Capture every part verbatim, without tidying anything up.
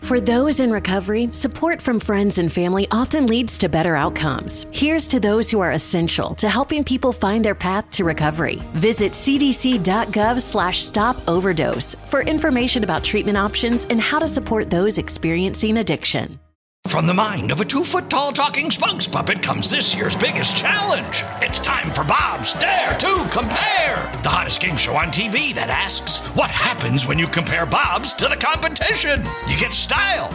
For those in recovery, support from friends and family often leads to better outcomes. Here's to those who are essential to helping people find their path to recovery. Visit cdc.gov slash stop overdose for information about treatment options and how to support those experiencing addiction. From the mind of a two-foot-tall talking spokes puppet comes this year's biggest challenge. It's time for Bob's Dare to Compare, the hottest game show on T V that asks, what happens when you compare Bob's to the competition? You get style.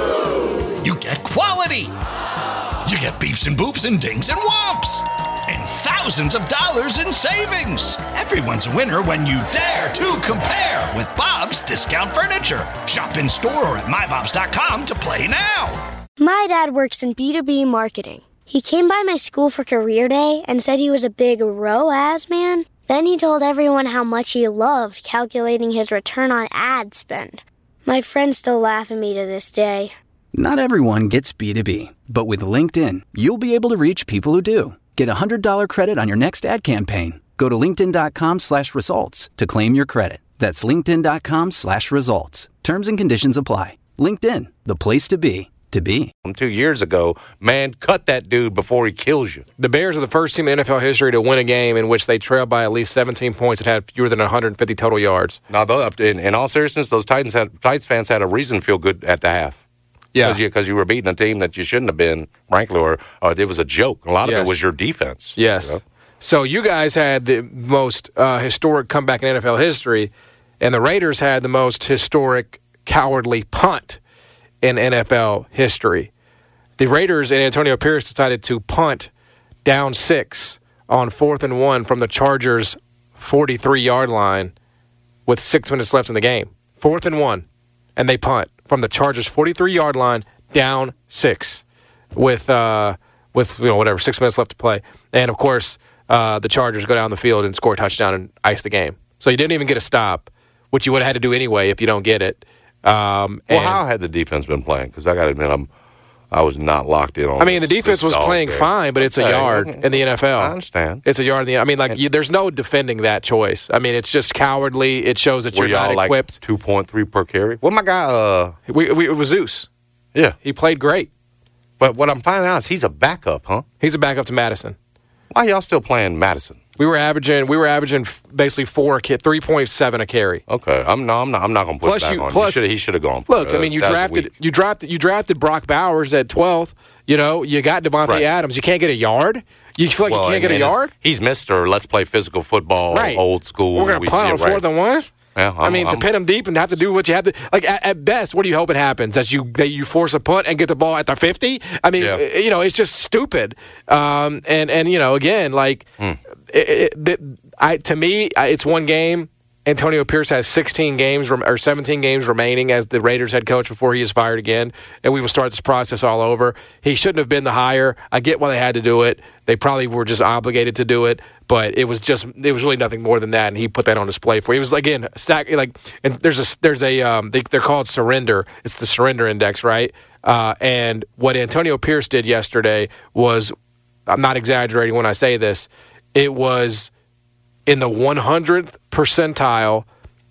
You get quality. You get beeps and boops and dings and whomps. And thousands of dollars in savings. Everyone's a winner when you dare to compare with Bob's Discount Furniture. Shop in store or at my bobs dot com to play now. My dad works in B two B marketing. He came by my school for career day and said he was a big R O A S man. Then he told everyone how much he loved calculating his return on ad spend. My friends still laugh at me to this day. Not everyone gets B two B, but with LinkedIn, you'll be able to reach people who do. Get a one hundred dollars credit on your next ad campaign. Go to linkedin.com slash results to claim your credit. That's linkedin.com slash results. Terms and conditions apply. LinkedIn, the place to be, to be. Two years ago, man, cut that dude before he kills you. The Bears are the first team in N F L history to win a game in which they trailed by at least seventeen points and had fewer than one hundred fifty total yards. Now, in, in all seriousness, those Titans had, Titans fans had a reason to feel good at the half. Yeah. Because you, 'cause you were beating a team that you shouldn't have been, frankly, or, or it was a joke. A lot of yes. it was your defense. Yes. You know? So you guys had the most uh, historic comeback in N F L history, and the Raiders had the most historic cowardly punt in N F L history. The Raiders and Antonio Pierce decided to punt down six on fourth and one from the Chargers' forty-three-yard line with six minutes left in the game. Fourth and one, and they punt from the Chargers' forty-three-yard line down six with, uh, with you know, whatever, six minutes left to play. And, of course, uh, the Chargers go down the field and score a touchdown and ice the game. So you didn't even get a stop, which you would have had to do anyway if you don't get it. Um, well, and, how had the defense been playing? Because I got to admit, I'm, I was not locked in on I mean, this, the defense was playing game. fine, but it's a okay. yard in the N F L. I understand. It's a yard in the I mean, like, you, there's no defending that choice. I mean, it's just cowardly. It shows that Were you're not y'all equipped. Like two point three per carry? Well, my guy, uh, we, we, it was Zeus. Yeah. He played great. But what I'm finding out is he's a backup, huh? He's a backup to Madison. Why y'all still playing Madison? We were averaging we were averaging basically four three point seven a carry. Okay, I'm no, I'm not. I'm not going to push plus back you, on plus, him. He should have gone. For look, it. I mean, you That's drafted weak. you drafted you drafted Brock Bowers at twelfth. You know, you got Devontae Right. Adams. You can't get a yard. You feel like well, you can't and, get a and yard. He's Mister Let's play physical football, right. old school. We're going to punt on right. fourth and one. Yeah, I mean, I'm, to pin them deep and have to do what you have to. Like at, at best, what do you hoping happens? That you that you force a punt and get the ball at the fifty? I mean, yeah. you know, it's just stupid. Um, and and you know, again, like, hmm. it, it, I to me, it's one game. Antonio Pierce has sixteen games or seventeen games remaining as the Raiders head coach before he is fired again, and we will start this process all over. He shouldn't have been the hire. I get why they had to do it. They probably were just obligated to do it, but it was just it was really nothing more than that, and he put that on display for you. It was again sack like and there's a there's a um, they, they're called surrender. It's the surrender index, right? Uh, and what Antonio Pierce did yesterday was, I'm not exaggerating when I say this, it was in the one hundredth percentile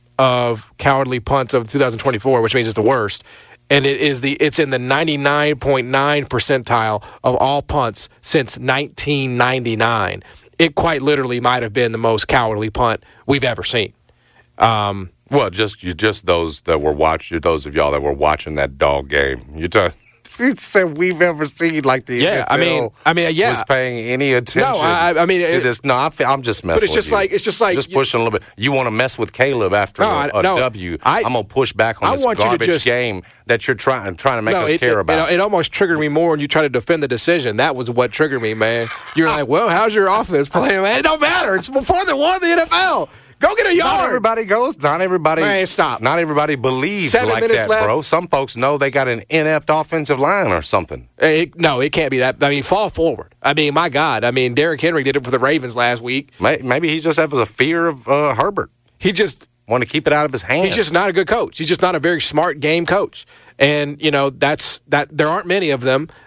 of cowardly punts of two thousand twenty-four, which means it's the worst. And it is the it's in the ninety-nine point nine percentile of all punts since nineteen ninety-nine. It quite literally might have been the most cowardly punt we've ever seen. Um, well, just you just those that were watching, those of y'all that were watching that dog game. You t- you said we've ever seen like the yeah. N F L I mean, I mean, yeah. was paying any attention. No, I, I mean, to this. No, I'm, I'm just messing. But it's with just you. like it's just like just pushing a little bit. You want to mess with Caleb after no, a, a no, W? I, I'm gonna push back on I this want garbage you to just, game that you're trying trying to make no, us it, care it, about. It, it almost triggered me more when you try to defend the decision. That was what triggered me, man. You're like, well, how's your offense playing, man? It don't matter. It's before they won the N F L. Go get a yard. Not everybody goes. Not everybody. Man, stop. Not everybody believes Seven like minutes that, left. bro. Some folks know they got an inept offensive line or something. It, no, it can't be that. I mean, fall forward. I mean, my God. I mean, Derrick Henry did it for the Ravens last week. Maybe he just has a fear of uh, Herbert. He just want to keep it out of his hands. He's just not a good coach. He's just not a very smart game coach. And you know that's that. There aren't many of them.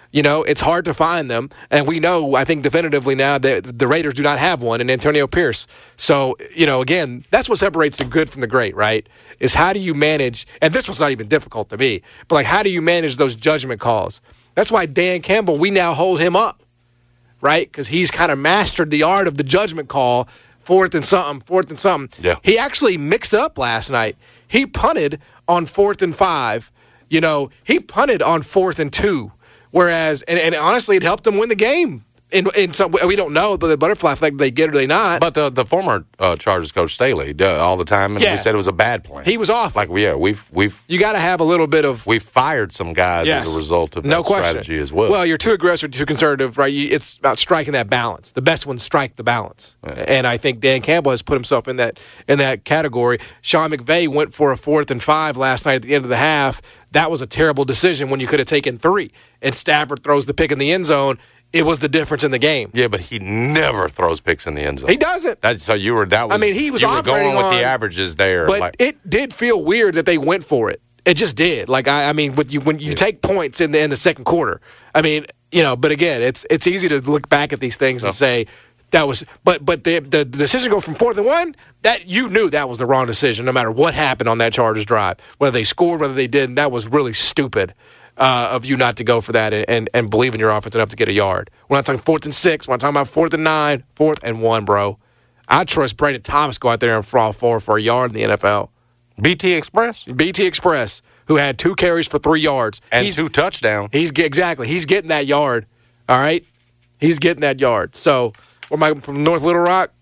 You know, it's hard to find them. And we know, I think definitively now, that the Raiders do not have one in Antonio Pierce. So, you know, again, that's what separates the good from the great, right? Is how do you manage, and this was not even difficult to me, but like how do you manage those judgment calls? That's why Dan Campbell, we now hold him up, right? Because he's kind of mastered the art of the judgment call, fourth and something, fourth and something. Yeah. He actually mixed up last night. He punted on fourth and five. You know, he punted on fourth and two. Whereas, and, and honestly, it helped them win the game. In, in some, we don't know, but the butterfly effect, they get it or they not. But the the former uh, Chargers coach Staley uh, all the time, and Yeah. he said it was a bad plan. He was off. Like, yeah, we've we've You got to have a little bit of we've fired some guys Yes. as a result of no that question. strategy as well. Well, you're too aggressive, too conservative, right? You, it's about striking that balance. The best ones strike the balance, Yeah. and I think Dan Campbell has put himself in that in that category. Sean McVay went for a fourth and five last night at the end of the half. That was a terrible decision when you could have taken three. And Stafford throws the pick in the end zone. It was the difference in the game. yeah, but he never throws picks in the end zone. He doesn't. That's, so you were that was. I mean, he was you were operating going with on- the averages there. But like, it did feel weird that they went for it. It just did. Like I, I mean, with you when you take points in the in the second quarter. I mean, you know. But again, it's it's easy to look back at these things and say that was. But but the the decision to go from fourth and one, that you knew that was the wrong decision. No matter what happened on that Chargers drive, whether they scored, whether they didn't, that was really stupid. Uh, of you not to go for that and, and, and believe in your offense enough to get a yard. We're not talking fourth and six. We're not talking about fourth and nine, fourth and one, bro. I trust Brandon Thomas go out there and fall for for a yard in the N F L. B T Express B T Express, who had two carries for three yards. and he's, two touchdowns. He's exactly. He's getting that yard. All right, he's getting that yard. So, where am I from? North Little Rock.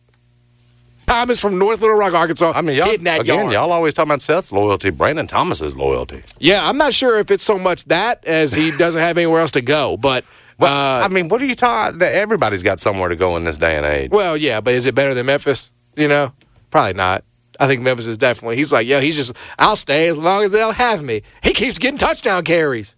Thomas from North Little Rock, Arkansas. I mean, y'all, getting that again, yard. y'all always talking about Seth's loyalty. Brandon Thomas's loyalty. Yeah, I'm not sure if it's so much that as he doesn't have anywhere else to go, but. But, uh, I mean, what are you talking? Everybody's got somewhere to go in this day and age. Well, yeah, but is it better than Memphis? You know, probably not. I think Memphis is definitely. He's like, yeah, he's just. I'll stay as long as they'll have me. He keeps getting touchdown carries.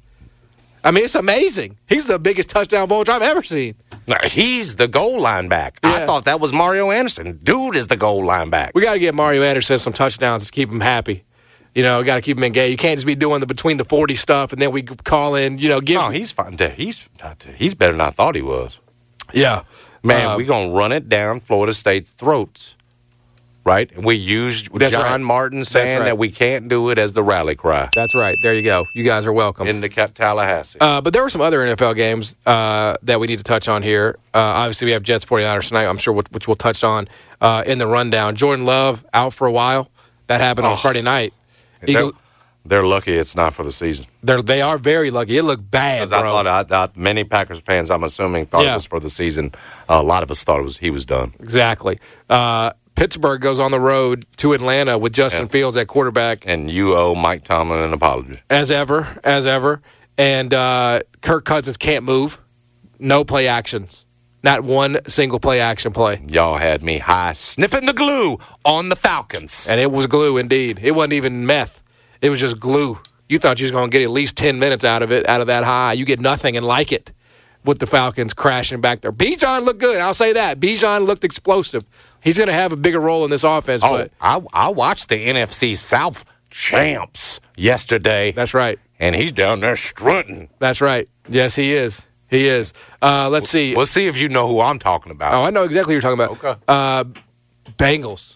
I mean, it's amazing. He's the biggest touchdown vulture I've ever seen. No, he's the goal line back. I Yeah. thought that was Mario Anderson. Dude is the goal line back. We got to get Mario Anderson some touchdowns to keep him happy. You know, got to keep him engaged. You can't just be doing the between the forty stuff and then we call in. You know, give. No, he's fine. He's he's better than I thought he was. yeah, Man, Um, we're going to run it down Florida State's throats. Right? And we used That's John right. Martin saying right. that we can't do it as the rally cry That's right. There you go. You guys are welcome. in the Tallahassee. Uh, but there were some other N F L games uh, that we need to touch on here. Uh, obviously, we have Jets forty-niners tonight, I'm sure, which we'll touch on uh, in the rundown. Jordan Love out for a while. That happened on Oh. Friday night. they're, Eagle, they're lucky it's not for the season. they're, they are very lucky. It looked bad, Because I bro. thought I, I, many Packers fans, I'm assuming, thought Yeah. it was for the season. Uh, a lot of us thought it was he was done. Exactly. Uh, Pittsburgh goes on the road to Atlanta with Justin Yeah. Fields at quarterback, And you owe Mike Tomlin an apology. as ever, as ever. And uh, Kirk Cousins can't move. No play actions. Not one single play action play. Y'all had me high sniffing the glue on the Falcons. And it was glue indeed. It wasn't even meth. It was just glue. You thought you was going to get at least ten minutes out of it, out of that high. You get nothing and like it with the Falcons crashing back there. Bijan looked good. I'll say that. Bijan looked explosive. He's going to have a bigger role in this offense. Oh, but I, I watched the N F C South champs yesterday. that's right. And he's down there strutting. That's right. Yes, he is. He is. Uh, let's see. We'll see if you know who I'm talking about. Oh, I know exactly what you're talking about. Okay. Uh, Bengals.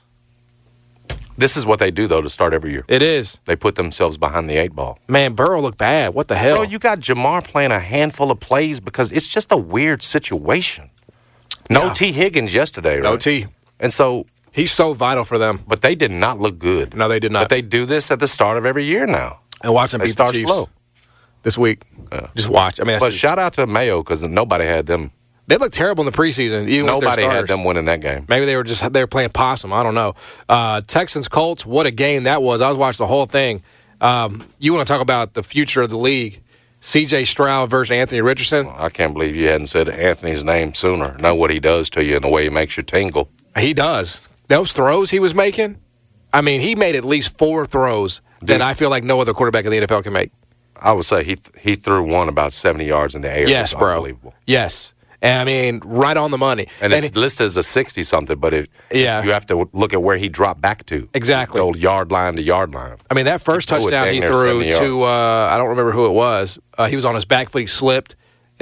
This is what they do, though, to start every year. It is. They put themselves behind the eight ball. Man, Burrow looked bad. What the hell? Bro, you got Jamar playing a handful of plays because it's just a weird situation. No Yeah. T. Higgins yesterday, right? No T. And so, He's so vital for them. but they did not look good. No, they did not. But they do this at the start of every year now. And watch them They beat start the Chiefs slow. this week. Yeah. Just watch. I mean, But that's shout out to Mayo because nobody had them. they looked terrible in the preseason. Even with their Nobody had starters. them winning that game. Maybe they were just they were playing possum. I don't know. Uh, Texans Colts. What a game that was! I was watching the whole thing. Um, you want to talk about the future of the league? C J Stroud versus Anthony Richardson. I can't believe you hadn't said Anthony's name sooner. Know what he does to you and the way he makes you tingle. He does. Those throws he was making. I mean, he made at least four throws Dude. that I feel like no other quarterback in the N F L can make. I would say he th- he threw one about seventy yards in the air. Yes, It's bro. Unbelievable. Yes. And I mean, right on the money. And, And it's it- listed as a sixty-something, but it, Yeah. you have to look at where he dropped back to. Exactly. The old yard line to yard line. I mean, that first He threw it touchdown dang he near threw seventy to, uh, I don't remember who it was. Uh, he was on his back foot. He slipped.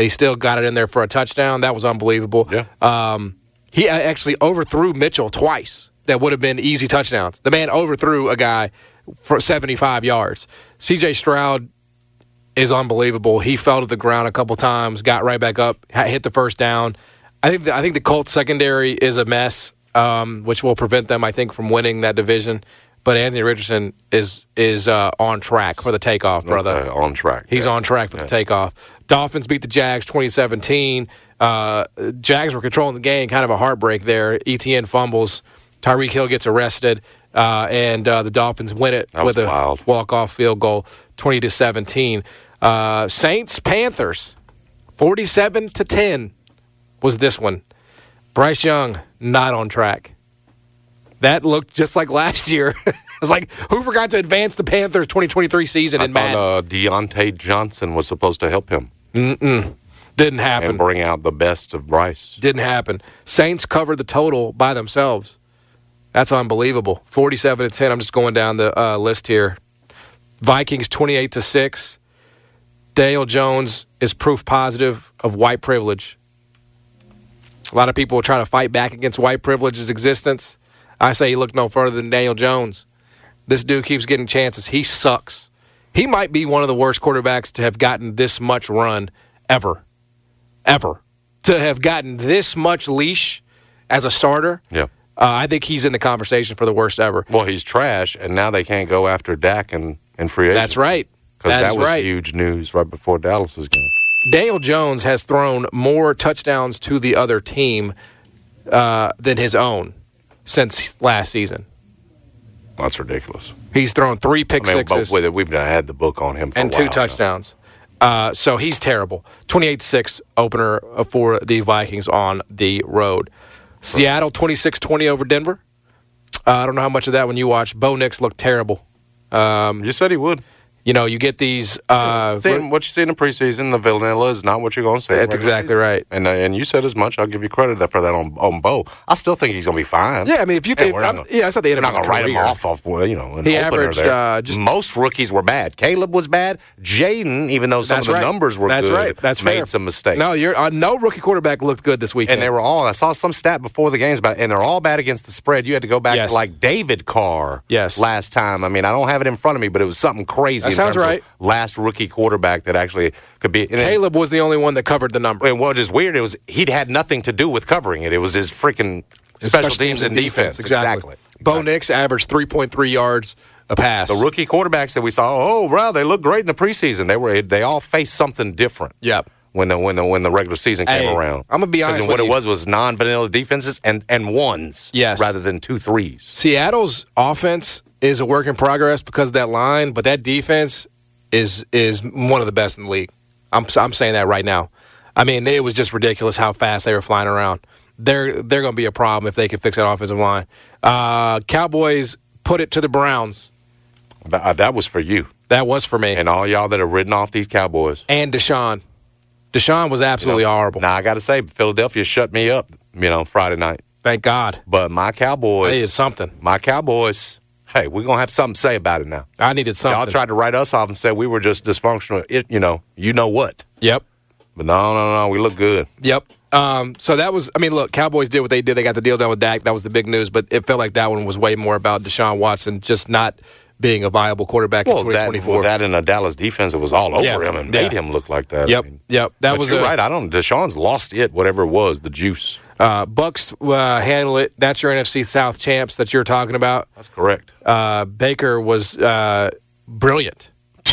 and he still got it in there for a touchdown. That was unbelievable. Yeah. Um, he actually overthrew Mitchell twice. That would have been easy touchdowns. The man overthrew a guy for seventy-five yards. C J Stroud is unbelievable. He fell to the ground a couple times, got right back up, hit the first down. I think the, I think the Colts secondary is a mess, um, which will prevent them, I think, from winning that division. But Anthony Richardson is is uh, on track for the takeoff, brother. Okay, on track. He's yeah. on track for yeah. the takeoff. Dolphins beat the Jags twenty seventeen. Uh, Jags were controlling the game, kind of a heartbreak there. Etienne fumbles. Tyreek Hill gets arrested, uh, and uh, the Dolphins win it with a wild. walk-off field goal, twenty to seventeen. Uh, Saints Panthers, forty-seven to ten was this one. Bryce Young not on track. That looked just like last year. It was like, who forgot to advance the Panthers twenty twenty-three season I in Madden? thought uh, Deontay Johnson was supposed to help him. Mm-mm. Didn't happen. And bring out the best of Bryce. Didn't happen. Saints covered the total by themselves. That's unbelievable. forty-seven to ten. I'm just going down the uh, list here. Vikings twenty-eight to six. Daniel Jones is proof positive of white privilege. A lot of people try to fight back against white privilege's existence. I say he looked no further than Daniel Jones. This dude keeps getting chances. He sucks. He might be one of the worst quarterbacks to have gotten this much run ever. Ever. To have gotten this much leash as a starter. Yeah. Uh, I think he's in the conversation for the worst ever. Well, he's trash, and now they can't go after Dak and, and free agency. That's right. Because That that is was right. huge news right before Dallas was game. Daniel Jones has thrown more touchdowns to the other team uh, than his own since last season. That's ridiculous. He's thrown three pick I mean, sixes but with it, we've had the book on him for and a two while now. touchdowns. Uh, so he's terrible. twenty-eight to six opener for the Vikings on the road. Seattle twenty-six twenty over Denver. Uh, I don't know how much of that one you watched. Bo Nix looked terrible. Um, You said he would. you know, you get these. Uh, Seeing what you see in the preseason, the vanilla is not what you're going to see. That's exactly right. And uh, and you said as much. I'll give you credit for that on on Bo. I still think he's going to be fine. Yeah, I mean, if you Hey, think, we're not I'm- gonna- yeah, it's not the end We're of not his going to write him career. off of well, you know. An He opener averaged, there. uh, just- most rookies were bad. Caleb was bad. Jaden, even though some That's of the right. numbers were That's good, right. That's made fair. some mistakes. No, you're uh, no rookie quarterback looked good this weekend. And they were all, I saw some stat before the games about, and they're all bad against the spread. You had to go back Yes. to like David Carr Yes. last time. I mean, I don't have it in front of me, but it was something crazy. That in sounds terms of right. last rookie quarterback that actually could be. And it- Caleb was the only one that covered the number. and what is weird, it was he'd had nothing to do with covering it. It was his freaking special, teams and defense. Exactly. Bo Nix averaged three point three yards a pass. The rookie quarterbacks that we saw, oh, wow, they look great in the preseason. They were they all faced something different. Yep. When the when the when the regular season came Hey, around, I'm gonna be honest Because with what you. it was was non-vanilla defenses and and ones, Yes. rather than two threes. Seattle's offense is a work in progress because of that line, but that defense is is one of the best in the league. I'm I'm saying that right now. I mean, it was just ridiculous how fast they were flying around. They're they're going to be a problem if they can fix that offensive line. Uh, Cowboys put it to the Browns. That, uh, that was for you That was for me. and all y'all that have ridden off these Cowboys. And Deshaun. Deshaun was absolutely You know, horrible. Now I got to say, Philadelphia shut me up. You know, Friday night. Thank God. But my Cowboys, I needed something. My Cowboys. Hey, we're gonna have something to say about it now. I needed something. Y'all tried to write us off and said we were just dysfunctional. It, you know, you know what? Yep. But no, no, no, we look good. Yep. Um, so that was, I mean, look, Cowboys did what they did. They got the deal done with Dak. That was the big news. But it felt like that one was way more about Deshaun Watson just not being a viable quarterback Well, in twenty that, twenty-four. well, that in a Dallas defense, it was all over Yeah, him and yeah. made him look like that. Yep, I mean, yep. That but was you're a, right. I don't. Deshaun's lost it, whatever it was, the juice. Uh, Bucks uh, handle it. That's your N F C South champs that you're talking about. That's correct. Uh, Baker was uh, brilliant.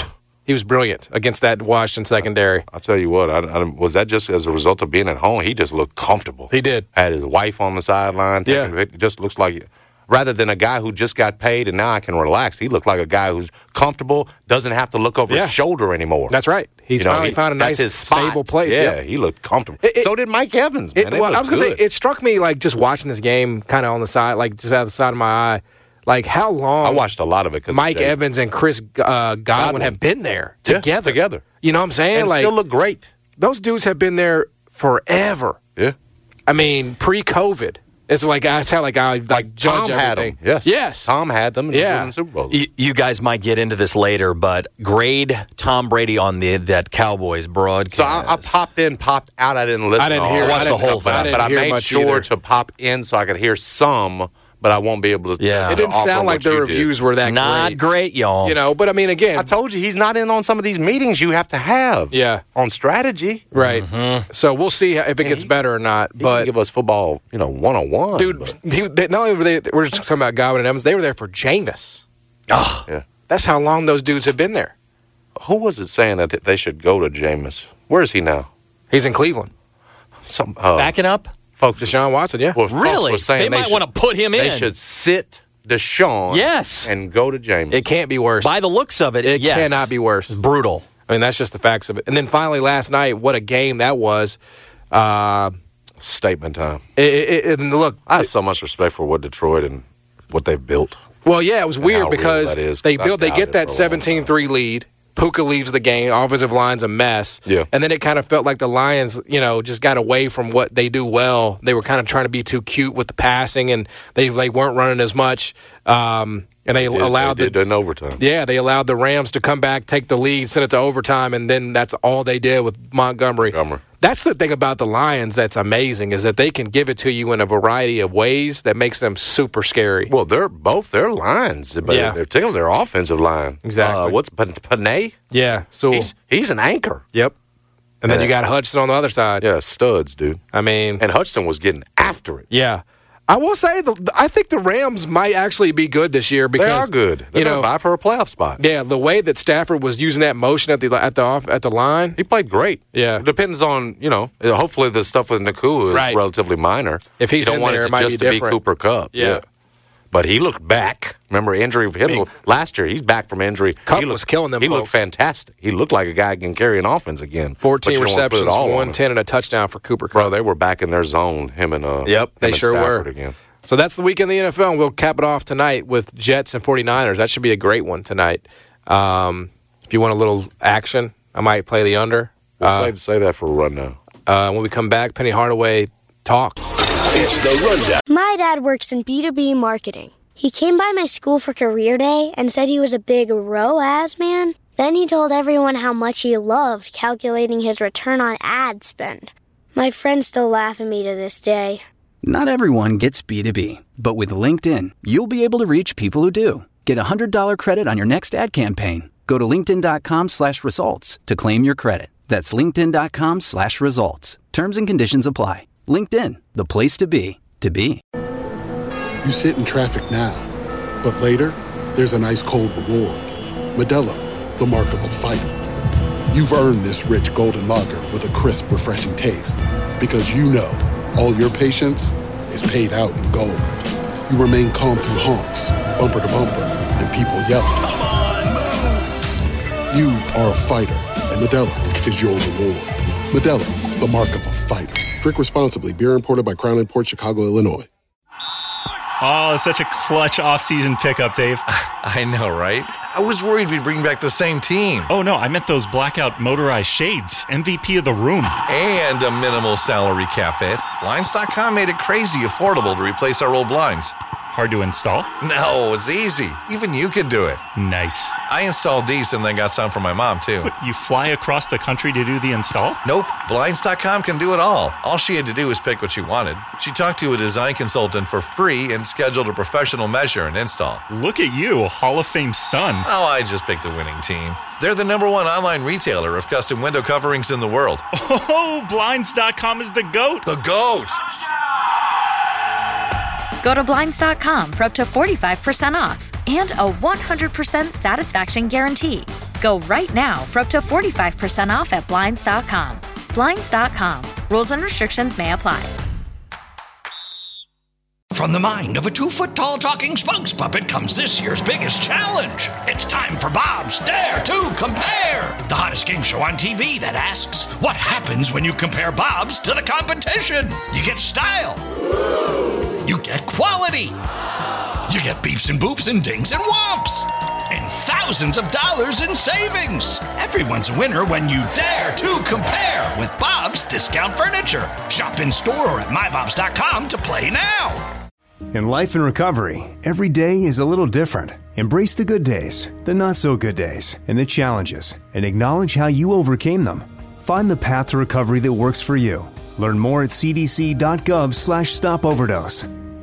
He was brilliant against that Washington secondary. I'll tell you what. I, I, was that just as a result of being at home? He just looked comfortable. He did. Had his wife on the sideline. Yeah. taking- It just looks like, rather than a guy who just got paid and now I can relax, he looked like a guy who's comfortable, doesn't have to look over Yeah. his shoulder anymore. That's right. He's You know, finally he- found a nice, that's his spot. stable place. Yeah, Yep. he looked comfortable. It- it- so did Mike Evans, man. It, They well, I was looked gonna say good. it struck me like just watching this game, kind of on the side, like just out of the side of my eye, like how long I watched a lot of it because Mike Evans and Chris uh, Godwin, Godwin. have been there Yeah, together. together. You know what I'm saying? and like still look great. those dudes have been there forever. Yeah. I mean, pre-COVID. It's like that's how like I like, Like judge Tom had everything. them. Yes. Yes. Tom had them. And Yeah. yeah. In Super Bowl. You, you guys might get into this later, but grade Tom Brady on the that Cowboys broadcast. So I, I popped in, popped out. I didn't listen. I didn't to hear- all I of it. didn't- the whole but, thing. I- I but I didn't hear made much sure either. to pop in so I could hear some, but I won't be able to. Yeah. to It didn't offer sound like what the you reviews did. were that Not great. great, y'all. You know, but I mean, again, I told you he's not in on some of these meetings you have to have. Yeah. On strategy. right. Mm-hmm. So we'll see if it gets he- better or not. He But can give us football, you know, one on one. dude, he, they, not only were they we're just talking about Godwin and Evans, they were there for Jameis. Oh, yeah. That's how long those dudes have been there. Who was it saying that they should go to Jameis? Where is he now? He's in Cleveland. Some uh, backing up? folks. Deshaun Watson, yeah. well, folks Really? were saying They might should- wanna put him They in. should sit Deshaun. Yes. And go to Jameis. It can't be worse. By the looks of it, It yes. cannot be worse. It's brutal. I mean, that's just the facts of it. And then finally, last night, what a game that was. Uh, Statement time. it, it, it, and look, I have so much respect for what Detroit and what they've built. well, yeah, it was how weird real because that is, they 'cause build, I've they doubted get it that for a long seventeen three lead. Puka leaves the game. Offensive line's a mess. Yeah. And then it kind of felt like the Lions, you know, just got away from what they do well. They were kind of trying to be too cute with the passing, and they they weren't running as much. Um, and they, They did- allowed they the did in overtime. Yeah, they allowed the Rams to come back, take the lead, send it to overtime, and then that's all they did with Montgomery. Montgomery. That's the thing about the Lions that's amazing is that they can give it to you in a variety of ways that makes them super scary. Well, they're both their lines, but Yeah. they're still their offensive line. Exactly. Uh, what's Pan- Panay? Yeah, so He's he's an anchor. yep. And then Yeah. you got Hudson on the other side. Yeah, studs, dude. I mean, And Hudson was getting after it. yeah. I will say, the, I think the Rams might actually be good this year because They are good. They're you know, gonna vie for a playoff spot. yeah, the way that Stafford was using that motion at the at the off, at the line. He played great. Yeah. It depends on, you know, hopefully the stuff with Nakua is Right. relatively minor. If he's you don't in want there, it it to might just be to be different. Cooper Kupp. Yeah. But he looked back. Remember injury of him last year. He's back from injury. Kupp he looked, was killing them He looked folks. fantastic. He looked like a guy who can carry an offense again. But fourteen you don't wanna put it receptions, all on one him. ten, and a touchdown for Cooper Kupp. Bro, they were back in their zone. Him and uh. Yep, him they and sure Stafford were. again. So that's the week in the N F L, and we'll cap it off tonight with Jets and 49ers. That should be a great one tonight. Um, if you want a little action, I might play the under. We'll Uh, save, save that for a run now. uh, when we come back, Penny Hardaway talk. It's the Rundown. My dad works in B two B marketing. He came by my school for career day and said he was a big R O A S man. Then he told everyone how much he loved calculating his return on ad spend. My friends still laugh at me to this day. Not everyone gets B two B, but with LinkedIn, you'll be able to reach people who do. Get a one hundred dollars credit on your next ad campaign. Go to linkedin.com slash results to claim your credit. That's linkedin.com slash results. Terms and conditions apply. LinkedIn, the place to be, to be. You sit in traffic now, but later, there's an ice cold reward. Modelo, the mark of a fighter. You've earned this rich golden lager with a crisp, refreshing taste. Because you know all your patience is paid out in gold. You remain calm through honks, bumper to bumper, and people yelling. Come on, move! You are a fighter, and Modelo is your reward. Modelo, the mark of a fighter. Drink responsibly. Beer imported by Crown Imports, Chicago, Illinois. Oh, such a clutch off-season pickup, Dave. I know, right? I was worried we'd bring back the same team. Oh, no, I meant those blackout motorized shades. M V P of the room. And a minimal salary cap hit. Blinds dot com made it crazy affordable to replace our old blinds. Hard to install? No, it's easy. Even you could do it. Nice. I installed these and then got some for my mom, too. But you fly across the country to do the install? Nope. Blinds dot com can do it all. All she had to do was pick what she wanted. She talked to a design consultant for free and scheduled a professional measure and install. Look at you, Hall of Fame son. Oh, I just picked the winning team. They're the number one online retailer of custom window coverings in the world. Oh, Blinds dot com is the GOAT. The GOAT! Go to Blinds dot com for up to forty-five percent off and a one hundred percent satisfaction guarantee. Go right now for up to forty-five percent off at Blinds dot com. Blinds dot com. Rules and restrictions may apply. From the mind of a two-foot-tall talking spokes puppet comes this year's biggest challenge. It's time for Bob's Dare to Compare, the hottest game show on T V that asks, what happens when you compare Bob's to the competition? You get style. You get quality. You get beeps and boops and dings and whomps. and thousands of dollars in savings. Everyone's a winner when you dare to compare with Bob's Discount Furniture. Shop in store or at my bobs dot com to play now. In life and recovery, every day is a little different. Embrace the good days, the not-so-good days, and the challenges, and acknowledge how you overcame them. Find the path to recovery that works for you. Learn more at c d c dot gov slash stop overdose.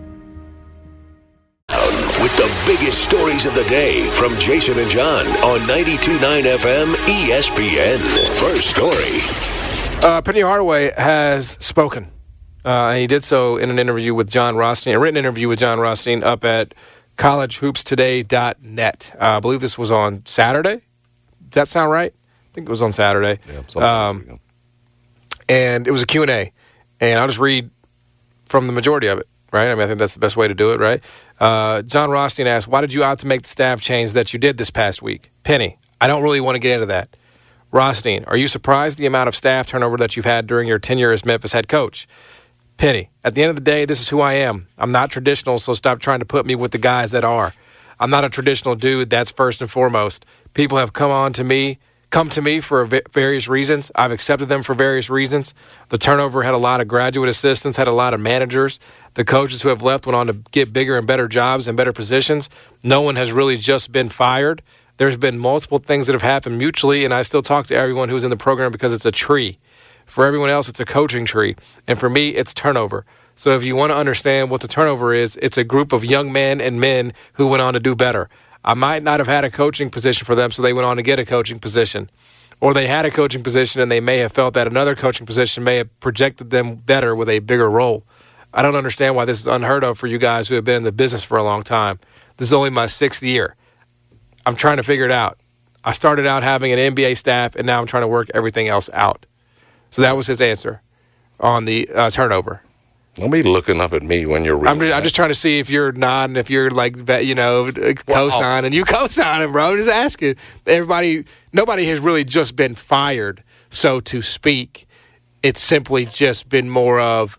With the biggest stories of the day from Jason and John on ninety-two point nine F M E S P N. First story. Uh, Penny Hardaway has spoken. Uh, and he did so in an interview with John Rothstein, a written interview with John Rothstein up at college hoops today dot net. Uh, I believe this was on Saturday. Does that sound right? I think it was on Saturday. Yeah, um, and it was a Q and A. And I'll just read from the majority of it, right? I mean, I think that's the best way to do it, right? Uh, John Rothstein asked, why did you opt to make the staff change that you did this past week? Penny, I don't really want to get into that. Rothstein, are you surprised the amount of staff turnover that you've had during your tenure as Memphis head coach? Penny, at the end of the day, this is who I am. I'm not traditional, so stop trying to put me with the guys that are. I'm not a traditional dude, that's first and foremost. People have come on to me, come to me for various reasons. I've accepted them for various reasons. The turnover had a lot of graduate assistants, had a lot of managers. The coaches who have left went on to get bigger and better jobs and better positions. No one has really just been fired. There's been multiple things that have happened mutually, and I still talk to everyone who's in the program because it's a tree. For everyone else, it's a coaching tree. And for me, it's turnover. So if you want to understand what the turnover is, it's a group of young men and men who went on to do better. I might not have had a coaching position for them, so they went on to get a coaching position. Or they had a coaching position, and they may have felt that another coaching position may have projected them better with a bigger role. I don't understand why this is unheard of for you guys who have been in the business for a long time. This is only my sixth year. I'm trying to figure it out. I started out having an N B A staff, and now I'm trying to work everything else out. So that was his answer on the uh, turnover. Don't be looking up at me when you're reading. I'm just, I'm just trying to see if you're nodding, if you're like, you know, co-signing. You co-signing, bro. I'm just asking. Everybody, nobody has really just been fired, so to speak. It's simply just been more of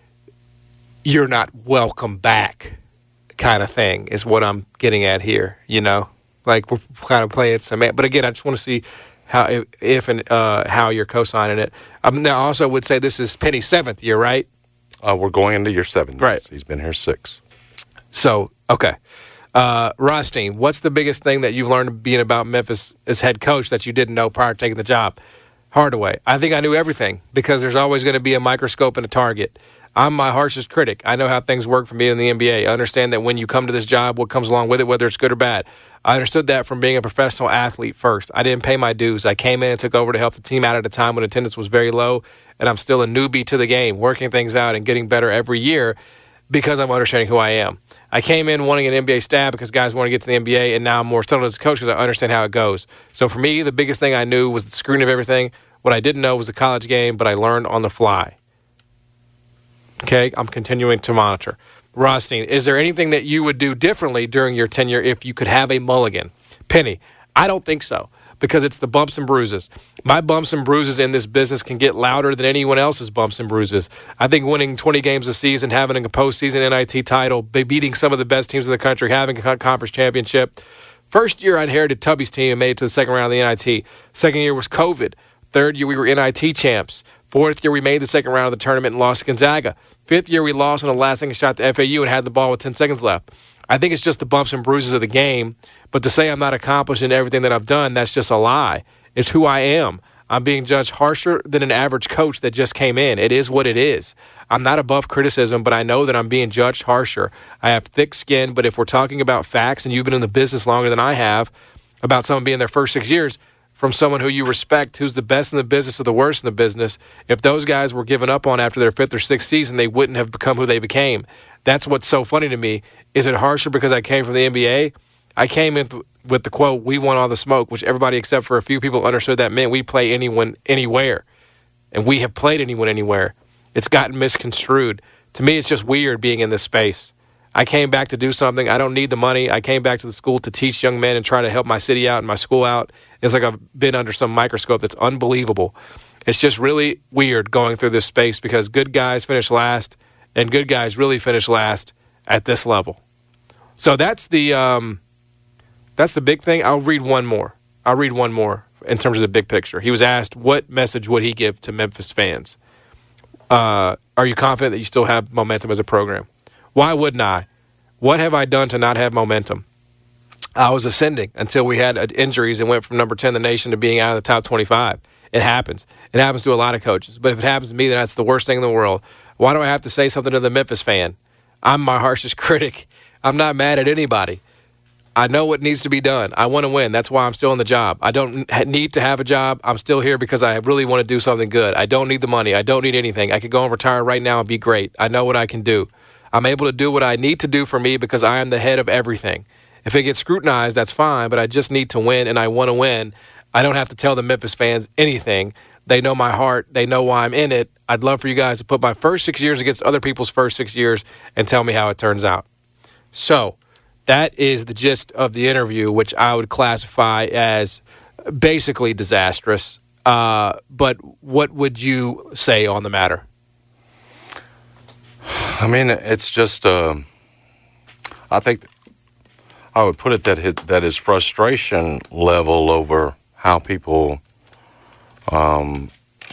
you're not welcome back kind of thing is what I'm getting at here, you know? Like we're kind of playing some, but again, I just want to see how if, if and uh, how you're co-signing it. Um, now, I also would say this is Penny's seventh year, right? Uh, we're going into year seven. Right. Yes. He's been here six. So, okay. Uh, Rothstein, what's the biggest thing that you've learned being about Memphis as head coach that you didn't know prior to taking the job? Hardaway, I think I knew everything because there's always going to be a microscope and a target. I'm my harshest critic. I know how things work for me in the N B A. I understand that when you come to this job, what comes along with it, whether it's good or bad. I understood that from being a professional athlete first. I didn't pay my dues. I came in and took over to help the team out at a time when attendance was very low, and I'm still a newbie to the game, working things out and getting better every year because I'm understanding who I am. I came in wanting an N B A staff because guys want to get to the N B A, and now I'm more settled as a coach because I understand how it goes. So for me, the biggest thing I knew was the scrutiny of everything. What I didn't know was the college game, but I learned on the fly. Okay, I'm continuing to monitor. Rothstein, is there anything that you would do differently during your tenure if you could have a mulligan? Penny, I don't think so because it's the bumps and bruises. My bumps and bruises in this business can get louder than anyone else's bumps and bruises. I think winning twenty games a season, having a postseason N I T title, beating some of the best teams in the country, having a conference championship. First year, I inherited Tubby's team and made it to the second round of the N I T. Second year was COVID. Third year, we were N I T champs. Fourth year, we made the second round of the tournament and lost to Gonzaga. Fifth year, we lost on a last-second shot to F A U and had the ball with ten seconds left. I think it's just the bumps and bruises of the game. But to say I'm not accomplishing everything that I've done, that's just a lie. It's who I am. I'm being judged harsher than an average coach that just came in. It is what it is. I'm not above criticism, but I know that I'm being judged harsher. I have thick skin, but if we're talking about facts, and you've been in the business longer than I have, about someone being their first six years, from someone who you respect, who's the best in the business or the worst in the business, if those guys were given up on after their fifth or sixth season, they wouldn't have become who they became. That's what's so funny to me. Is it harsher because I came from the N B A? I came in th- with the quote, we want all the smoke, which everybody except for a few people understood that meant we play anyone, anywhere. And we have played anyone, anywhere. It's gotten misconstrued. To me, it's just weird being in this space. I came back to do something. I don't need the money. I came back to the school to teach young men and try to help my city out and my school out. It's like I've been under some microscope that's unbelievable. It's just really weird going through this space because good guys finish last and good guys really finish last at this level. So that's the um, That's the big thing. I'll read one more. I'll read one more in terms of the big picture. He was asked what message would he give to Memphis fans. Uh, are you confident that you still have momentum as a program? Why wouldn't I? What have I done to not have momentum? I was ascending until we had injuries and went from number ten in the nation to being out of the top twenty-five. It happens. It happens to a lot of coaches. But if it happens to me, then that's the worst thing in the world. Why do I have to say something to the Memphis fan? I'm my harshest critic. I'm not mad at anybody. I know what needs to be done. I want to win. That's why I'm still in the job. I don't need to have a job. I'm still here because I really want to do something good. I don't need the money. I don't need anything. I could go and retire right now and be great. I know what I can do. I'm able to do what I need to do for me because I am the head of everything. If it gets scrutinized, that's fine, but I just need to win, and I want to win. I don't have to tell the Memphis fans anything. They know my heart. They know why I'm in it. I'd love for you guys to put my first six years against other people's first six years and tell me how it turns out. So that is the gist of the interview, which I would classify as basically disastrous. Uh, but what would you say on the matter? I mean, it's just, uh, I think I would put it that his, that his frustration level over how people um,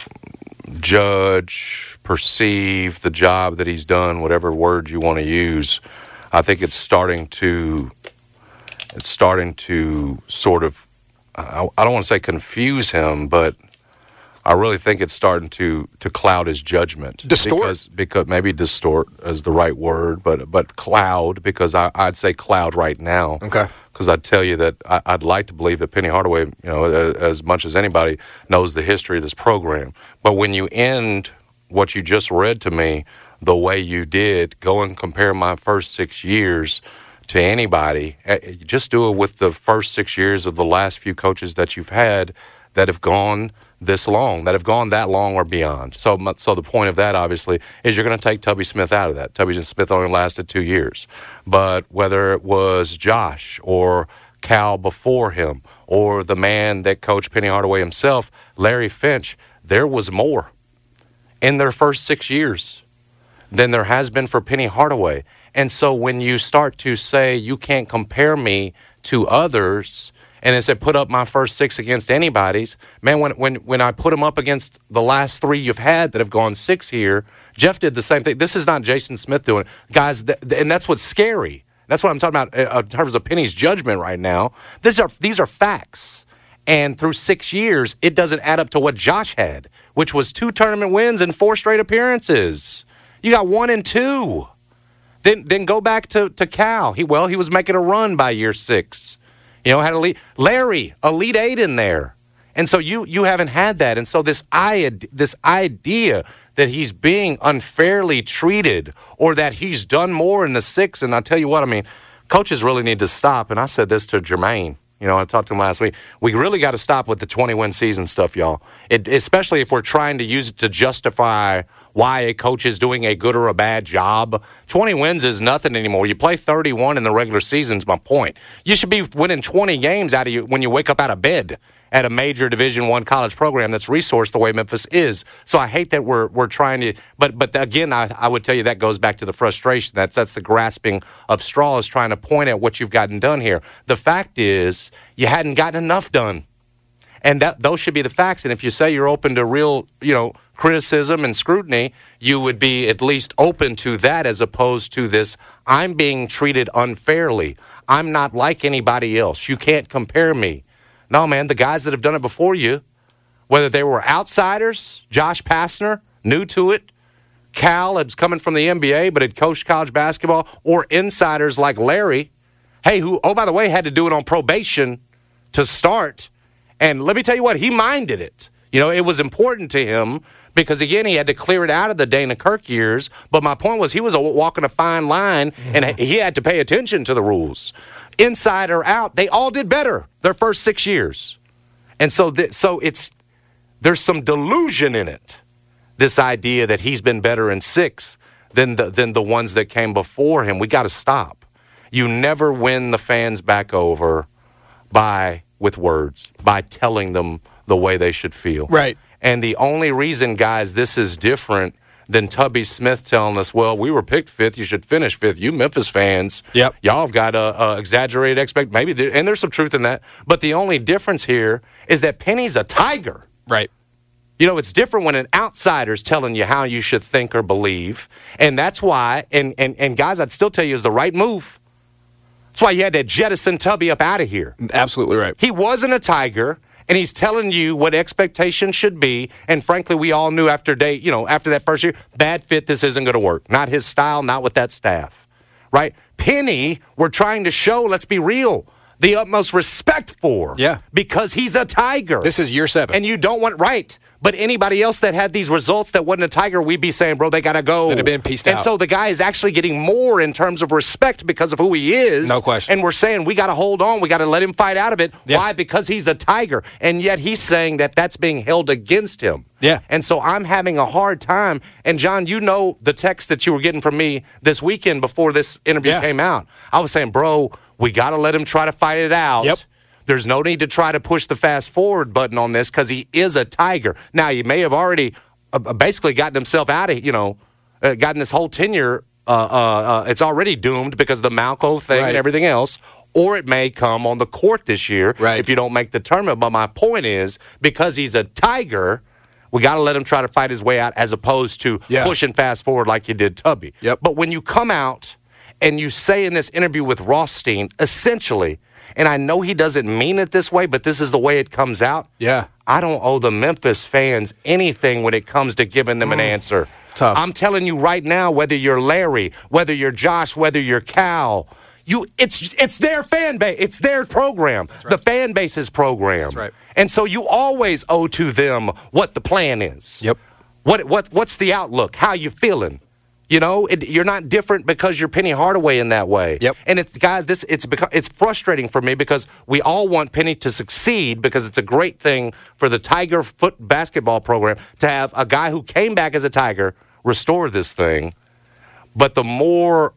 judge, perceive the job that he's done, whatever word you want to use, I think it's starting to, it's starting to sort of, I, I don't want to say confuse him, but I really think it's starting to, to cloud his judgment. Distort. Because, because maybe distort is the right word, but but cloud, because I, I'd say cloud right now. Okay. Because I'd tell you that I, I'd like to believe that Penny Hardaway, you know, as, as much as anybody, knows the history of this program. But when you end what you just read to me the way you did, go and compare my first six years to anybody, just do it with the first six years of the last few coaches that you've had that have gone this long, that have gone that long or beyond. So so the point of that, obviously, is you're going to take Tubby Smith out of that. Tubby Smith only lasted two years. But whether it was Josh or Cal before him or the man that coached Penny Hardaway himself, Larry Finch, there was more in their first six years than there has been for Penny Hardaway. And so when you start to say you can't compare me to others, and it said put up my first six against anybody's, man, when when when I put them up against the last three you've had that have gone six here, Jeff did the same thing. This is not Jason Smith doing it. Guys, th- and that's what's scary. That's what I'm talking about uh, in terms of Penny's judgment right now. These are, these are facts. And through six years, it doesn't add up to what Josh had, which was two tournament wins and four straight appearances. You got one and two. Then then go back to, to Cal. He Well, he was making a run by year six. You know, had a lead. Larry, Elite Eight in there. And so you you haven't had that. And so this, I, this idea that he's being unfairly treated or that he's done more in the six, and I tell you what, I mean, coaches really need to stop. And I said this to Jermaine. You know, I talked to him last week. We really got to stop with the twenty-win season stuff, y'all. It, especially if we're trying to use it to justify why a coach is doing a good or a bad job. twenty wins is nothing anymore. You play thirty-one in the regular season is my point. You should be winning twenty games out of you when you wake up out of bed at a major Division One college program that's resourced the way Memphis is. So I hate that we're we're trying to, but but again, I, I would tell you that goes back to the frustration. That's that's the grasping of straws, trying to point at what you've gotten done here. The fact is, you hadn't gotten enough done, and that those should be the facts. And if you say you're open to real, you know, criticism and scrutiny, you would be at least open to that as opposed to this, I'm being treated unfairly. I'm not like anybody else. You can't compare me. No, man, the guys that have done it before you, whether they were outsiders, Josh Pastner, new to it, Cal, it's coming from the N B A but had coached college basketball, or insiders like Larry, hey, who, oh, by the way, had to do it on probation to start. And let me tell you what, he minded it. You know, it was important to him because, again, he had to clear it out of the Dana Kirk years. But my point was he was walking a fine line, and he had to pay attention to the rules. Inside or out, they all did better their first six years. And so th- so it's there's some delusion in it, this idea that he's been better in six than the, than the ones that came before him. We got to stop. You never win the fans back over by with words, by telling them the way they should feel. Right. And the only reason, guys, this is different than Tubby Smith telling us, well, we were picked fifth, you should finish fifth. You Memphis fans, yep. y'all have got a, a exaggerated expect. Maybe, there, and there's some truth in that. But the only difference here is that Penny's a Tiger. Right. You know, it's different when an outsider's telling you how you should think or believe. And that's why, and, and, and guys, I'd still tell you is the right move. That's why you had to jettison Tubby up out of here. Absolutely right. He wasn't a Tiger. And he's telling you what expectations should be. And frankly, we all knew after day, you know, after that first year, bad fit, this isn't going to work. Not his style, not with that staff. Right? Penny, we're trying to show, let's be real, the utmost respect for. Yeah. Because he's a Tiger. This is year seven. And you don't want, right. But anybody else that had these results that wasn't a Tiger, we'd be saying, bro, they got to go. They'd have been pieced and out. And so the guy is actually getting more in terms of respect because of who he is. No question. And we're saying we got to hold on. We got to let him fight out of it. Yeah. Why? Because he's a Tiger. And yet he's saying that that's being held against him. Yeah. And so I'm having a hard time. And, John, you know the text that you were getting from me this weekend before this interview yeah. came out. I was saying, bro, we got to let him try to fight it out. Yep. There's no need to try to push the fast forward button on this because he is a Tiger. Now, he may have already uh, basically gotten himself out of, you know, uh, gotten this whole tenure. Uh, uh, uh, it's already doomed because of the Malco thing right. and everything else. Or it may come on the court this year right. if you don't make the tournament. But my point is, because he's a Tiger, we got to let him try to fight his way out as opposed to yeah. pushing fast forward like you did Tubby. Yep. But when you come out and you say in this interview with Rothstein, essentially, and I know he doesn't mean it this way, but this is the way it comes out. Yeah. I don't owe the Memphis fans anything when it comes to giving them an mm. answer. Tough. I'm telling you right now, whether you're Larry, whether you're Josh, whether you're Cal, you it's it's their fan base. It's their program. Right. The fan base's program. That's right. And so you always owe to them what the plan is. Yep. What what what's the outlook? How you feeling? You know, it, you're not different because you're Penny Hardaway in that way. Yep. And it's guys, this it's beca- it's frustrating for me because we all want Penny to succeed because it's a great thing for the Tiger foot basketball program to have a guy who came back as a Tiger restore this thing. But the more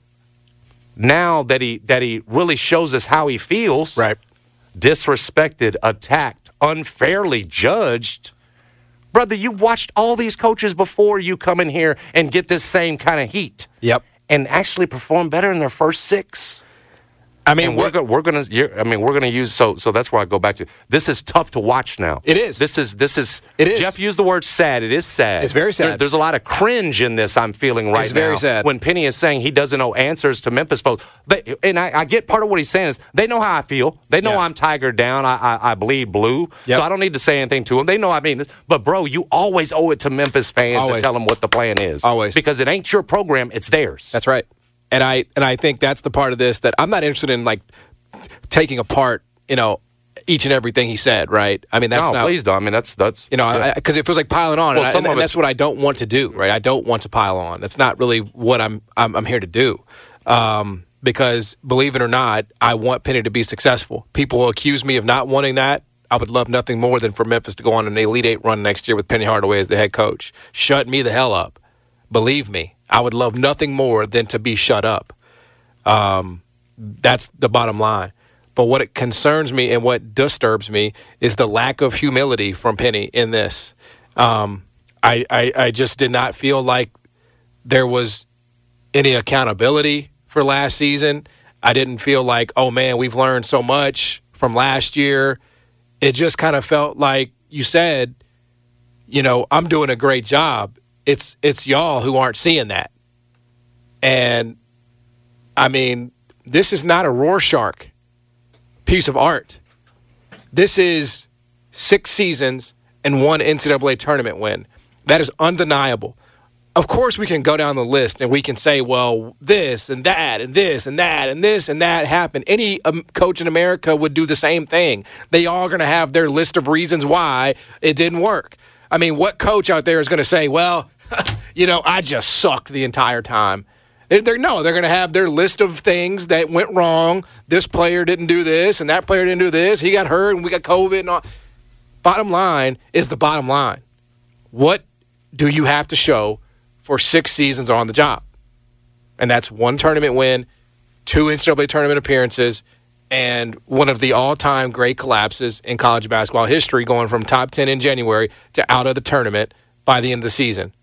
now that he that he really shows us how he feels, right, disrespected, attacked, unfairly judged. Brother, you've watched all these coaches before you come in here and get this same kind of heat. Yep. And actually perform better in their first six. I mean, and we're go, we're gonna. I mean, we're gonna use. So, so that's where I go back to. This is tough to watch now. It is. This is. This is. It is. Jeff used the word sad. It is sad. It's very sad. There, there's a lot of cringe in this. I'm feeling right it's now. It's very sad. When Penny is saying he doesn't know answers to Memphis folks, they, and I, I get part of what he's saying is they know how I feel. They know yeah. I'm Tiger down. I, I, I bleed blue. Yep. So I don't need to say anything to them. They know I mean this. But bro, you always owe it to Memphis fans always. to tell them what the plan is. Always. Because it ain't your program. It's theirs. That's right. And I and I think that's the part of this that I'm not interested in, like, taking apart, you know, each and everything he said, right? I mean, that's no, not, please don't. I mean, that's that's you know, because yeah. it feels like piling on, well, and, I, and, and that's what I don't want to do, right? I don't want to pile on. That's not really what I'm I'm, I'm here to do, um, because believe it or not, I want Penny to be successful. People accuse me of not wanting that. I would love nothing more than for Memphis to go on an Elite Eight run next year with Penny Hardaway as the head coach. Shut me the hell up. Believe me, I would love nothing more than to be shut up. Um, that's the bottom line. But what it concerns me and what disturbs me is the lack of humility from Penny in this. Um, I, I, I just did not feel like there was any accountability for last season. I didn't feel like, oh, man, we've learned so much from last year. It just kind of felt like you said, you know, I'm doing a great job. It's it's y'all who aren't seeing that. And, I mean, this is not a Rorschach piece of art. This is six seasons and one N C double A tournament win. That is undeniable. Of course, we can go down the list and we can say, well, this and that and this and that and this and that happened. Any um, coach in America would do the same thing. They all are going to have their list of reasons why it didn't work. I mean, what coach out there is going to say, well, you know, I just sucked the entire time? They're, no, they're going to have their list of things that went wrong. This player didn't do this, and that player didn't do this. He got hurt, and we got COVID. And all. Bottom line is the bottom line. What do you have to show for six seasons on the job? And that's one tournament win, two N C double A tournament appearances, and one of the all-time great collapses in college basketball history, going from top ten in January to out of the tournament by the end of the season.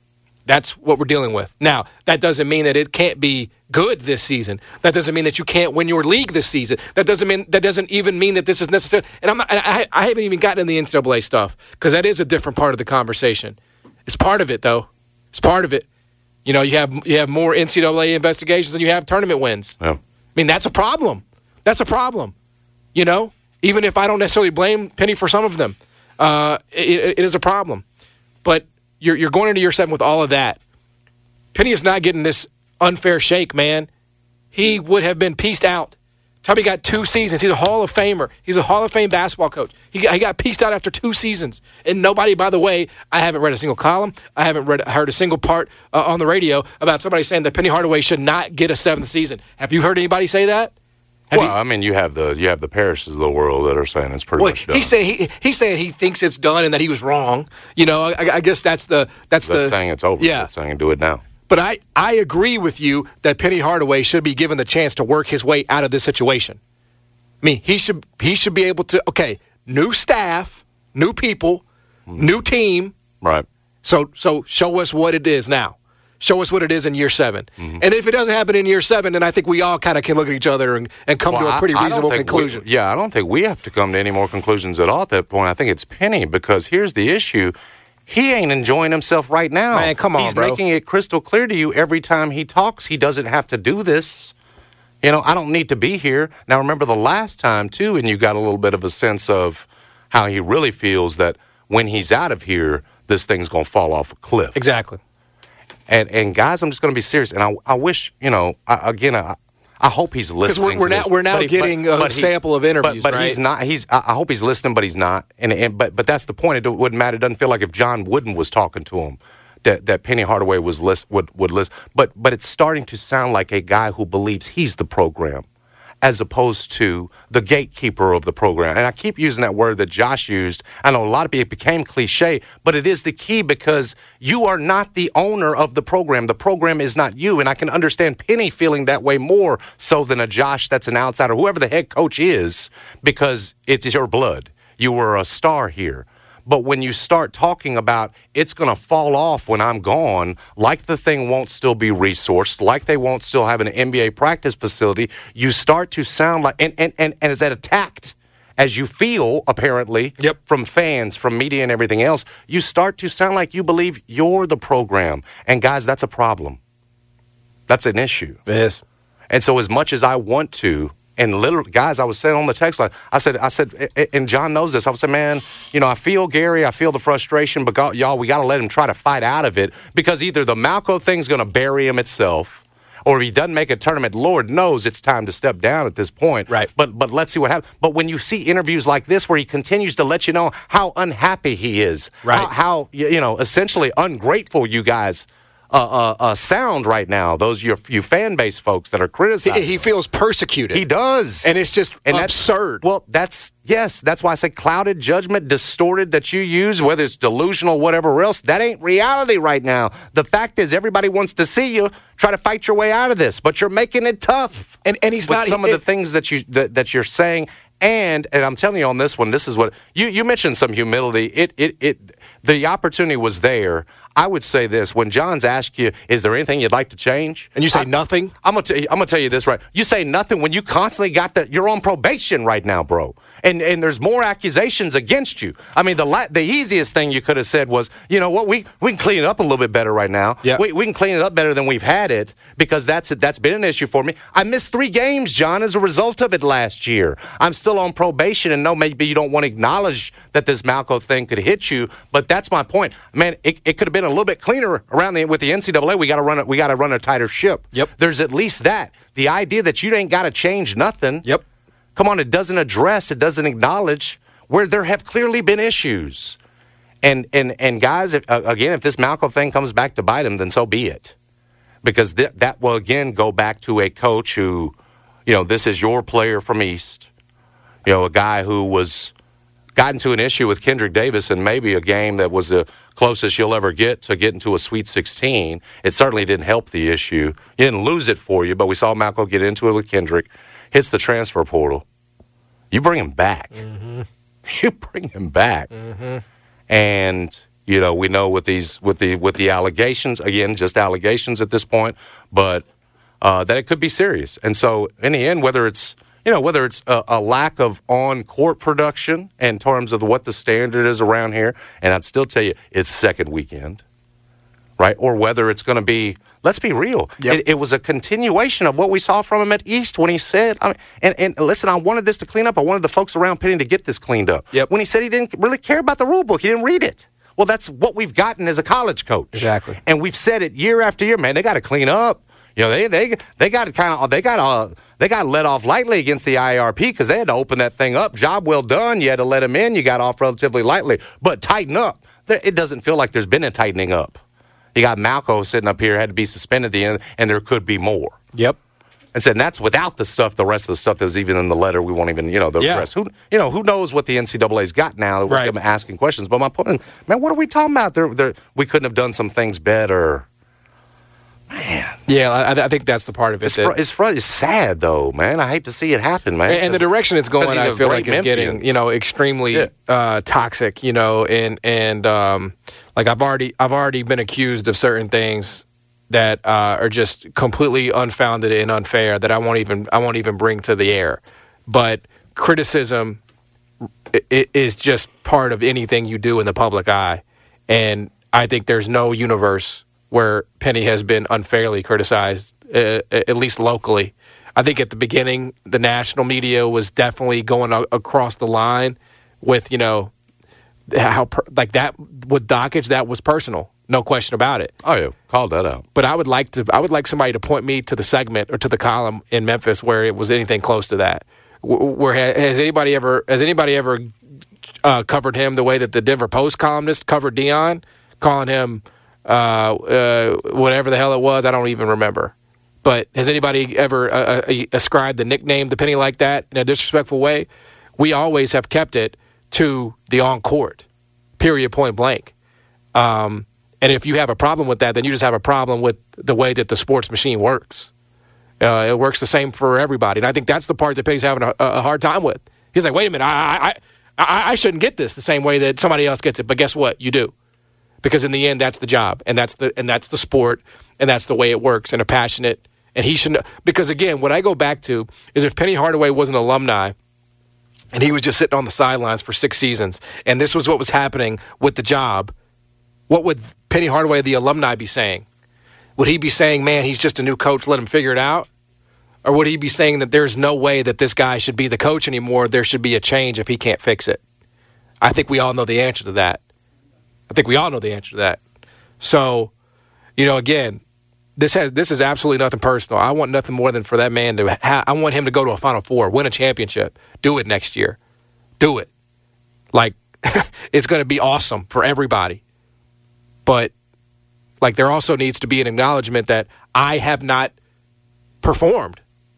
That's what we're dealing with. Now, that doesn't mean that it can't be good this season. That doesn't mean that you can't win your league this season. That doesn't mean that doesn't even mean that this is necessary. And I'm not, I, I haven't even gotten in the N C double A stuff because that is a different part of the conversation. It's part of it, though. It's part of it. You know, you have you have more N C double A investigations than you have tournament wins. Yeah. I mean, that's a problem. That's a problem. You know, even if I don't necessarily blame Penny for some of them, uh, it, it is a problem. But You're, you're going into year seven with all of that. Penny is not getting this unfair shake, man. He would have been pieced out. Tubby got two seasons. He's a Hall of Famer. He's a Hall of Fame basketball coach. He got, he got pieced out after two seasons. And nobody, by the way, I haven't read a single column. I haven't read heard a single part uh, on the radio about somebody saying that Penny Hardaway should not get a seventh season. Have you heard anybody say that? Have well, you, I mean, you have the you have the Parishes of the world that are saying it's pretty well, much done. He's saying he, he's saying he thinks it's done and that he was wrong. You know, I, I guess that's the that's, that's the saying it's over. Yeah, that's saying do it now. But I, I agree with you that Penny Hardaway should be given the chance to work his way out of this situation. I mean, he should he should be able to. Okay, new staff, new people, mm. new team. Right. So so show us what it is now. Show us what it is in year seven. Mm-hmm. And if it doesn't happen in year seven, then I think we all kind of can look at each other and, and come well, to a pretty I, reasonable I conclusion. We, yeah, I don't think we have to come to any more conclusions at all at that point. I think it's Penny because here's the issue. He ain't enjoying himself right now. Man, come on, He's bro. making it crystal clear to you every time he talks. He doesn't have to do this. You know, I don't need to be here. Now, remember the last time, too, and you got a little bit of a sense of how he really feels that when he's out of here, this thing's going to fall off a cliff. Exactly. And, and guys, I'm just going to be serious. And I, I wish, you know, I, again, I, I hope he's listening. Because we're, we're to now this. we're now but getting he, but, a but sample he, of interviews. But, but right? he's not. He's. I, I hope he's listening, but he's not. And, and but but that's the point. It wouldn't matter. It doesn't feel like if John Wooden was talking to him, that, that Penny Hardaway was list would would list. But but it's starting to sound like a guy who believes he's the program, as opposed to the gatekeeper of the program. And I keep using that word that Josh used. I know a lot of people, it became cliche, but it is the key because you are not the owner of the program. The program is not you. And I can understand Penny feeling that way more so than a Josh that's an outsider, whoever the head coach is, because it's your blood. You were a star here. But when you start talking about it's going to fall off when I'm gone, like the thing won't still be resourced, like they won't still have an N B A practice facility, you start to sound like, and, and, and, and is that attacked as you feel, apparently, yep. from fans, from media and everything else, you start to sound like you believe you're the program. And guys, that's a problem. That's an issue. It is. And so as much as I want to, and literally, guys, I was saying on the text line, I said, I said, and John knows this. I said, man, you know, I feel Gary, I feel the frustration, but God, y'all, we got to let him try to fight out of it because either the Malco thing's going to bury him itself, or if he doesn't make a tournament, Lord knows it's time to step down at this point. Right. But but let's see what happens. But when you see interviews like this where he continues to let you know how unhappy he is, right. how, how you know, essentially ungrateful you guys Uh, uh, uh, sound right now, those you, you fan base folks that are criticizing. He, he feels persecuted. He does. And it's just and absurd. That's, well, that's, yes, that's why I say clouded judgment, distorted that you use, whether it's delusional, whatever else, that ain't reality right now. The fact is everybody wants to see you try to fight your way out of this, but you're making it tough. And and he's with not. some he, of the things that, you, that, that you're saying. And and I'm telling you on this one, this is what you, you mentioned some humility. It it it the opportunity was there. I would say this: when John's asked you, "Is there anything you'd like to change?" and you say I, nothing, I'm gonna tell you, I'm gonna tell you this right. You say nothing when you constantly got that. You're on probation right now, bro. And and there's more accusations against you. I mean, the la- the easiest thing you could have said was, you know what, we we can clean it up a little bit better right now. Yeah. We we can clean it up better than we've had it because that's that's been an issue for me. I missed three games, John, as a result of it last year. I'm still on probation, and no, maybe you don't want to acknowledge that this Malco thing could hit you, but that's my point, man. It, it could have been a little bit cleaner around the with the N C double A. We got to run it. We got to run a tighter ship. Yep. There's at least that. The idea that you ain't got to change nothing. Yep. Come on, it doesn't address, it doesn't acknowledge where there have clearly been issues. And and and guys, if, uh, again, if this Malco thing comes back to bite him, then so be it. Because th- that will, again, go back to a coach who, you know, this is your player from East. You know, a guy who was got into an issue with Kendrick Davis in maybe a game that was the closest you'll ever get to getting to a Sweet sixteen. It certainly didn't help the issue. You didn't lose it for you, but we saw Malco get into it with Kendrick. Hits the transfer portal. You bring him back. Mm-hmm. You bring him back. Mm-hmm. And You know, we know with these with the with the allegations, again, just allegations at this point, but uh, that it could be serious. And so, in the end, whether it's you know whether it's a, a lack of on-court production in terms of what the standard is around here, and I'd still tell you it's second weekend, right? Or whether it's going to be, let's be real, yep. it, it was a continuation of what we saw from him at East when he said, I mean, and, and listen, I wanted this to clean up. I wanted the folks around Penny to get this cleaned up. Yep. When he said he didn't really care about the rule book, he didn't read it. Well, that's what we've gotten as a college coach. Exactly. And we've said it year after year, man, they got to clean up. You know, they they they got to kind of they got uh they got let off lightly against the I R P because they had to open that thing up. Job well done. You had to let them in. You got off relatively lightly, but tighten up. There, it doesn't feel like there's been a tightening up. You got Malco sitting up here, had to be suspended at the end, and there could be more. Yep. And said, and that's without the stuff, the rest of the stuff that was even in the letter. We won't even, you know, the yeah. rest. Who, you know, who knows what the N C double A's got now? Right. Them asking questions. But my point, man, what are we talking about? They're, they're, we couldn't have done some things better. Man. Yeah, I, I think that's the part of it. It's, that, fr- it's, fr- it's sad, though, man. I hate to see it happen, man. And, and the direction it's going, I feel like, is Memphian. getting, you know, extremely yeah. uh, toxic, you know, and, and um, like I've already, I've already been accused of certain things that uh, are just completely unfounded and unfair that I won't even I won't even bring to the air. But criticism i- is just part of anything you do in the public eye, and I think there's no universe where Penny has been unfairly criticized, uh, at least locally. I think at the beginning, the national media was definitely going a- across the line with, you know, how per- like that with Dockage, that was personal. No question about it. Oh yeah, called that out. But I would like to. I would like somebody to point me to the segment or to the column in Memphis where it was anything close to that. Where has anybody ever has anybody ever uh, covered him the way that the Denver Post columnist covered Deion, calling him uh, uh, whatever the hell it was? I don't even remember. But has anybody ever uh, uh, ascribed the nickname to Penny like that in a disrespectful way? We always have kept it to the on court, period, point blank. Um, And if you have a problem with that, then you just have a problem with the way that the sports machine works. Uh, it works the same for everybody. And I think that's the part that Penny's having a, a hard time with. He's like, wait a minute, I, I, I, I shouldn't get this the same way that somebody else gets it. But guess what? You do. Because in the end, that's the job. And that's the and that's the sport. And that's the way it works. And a passionate. And he should know. Because, again, what I go back to is if Penny Hardaway was an alumni and he was just sitting on the sidelines for six seasons and this was what was happening with the job, what would Penny Hardaway, the alumni, be saying? Would he be saying, man, he's just a new coach, let him figure it out? Or would he be saying that there's no way that this guy should be the coach anymore, there should be a change if he can't fix it? I think we all know the answer to that. I think we all know the answer to that. So, you know, again, this has this is absolutely nothing personal. I want nothing more than for that man to ha- I want him to go to a Final Four, win a championship, do it next year. Do it. Like, it's going to be awesome for everybody. But, like, there also needs to be an acknowledgement that I have not performed.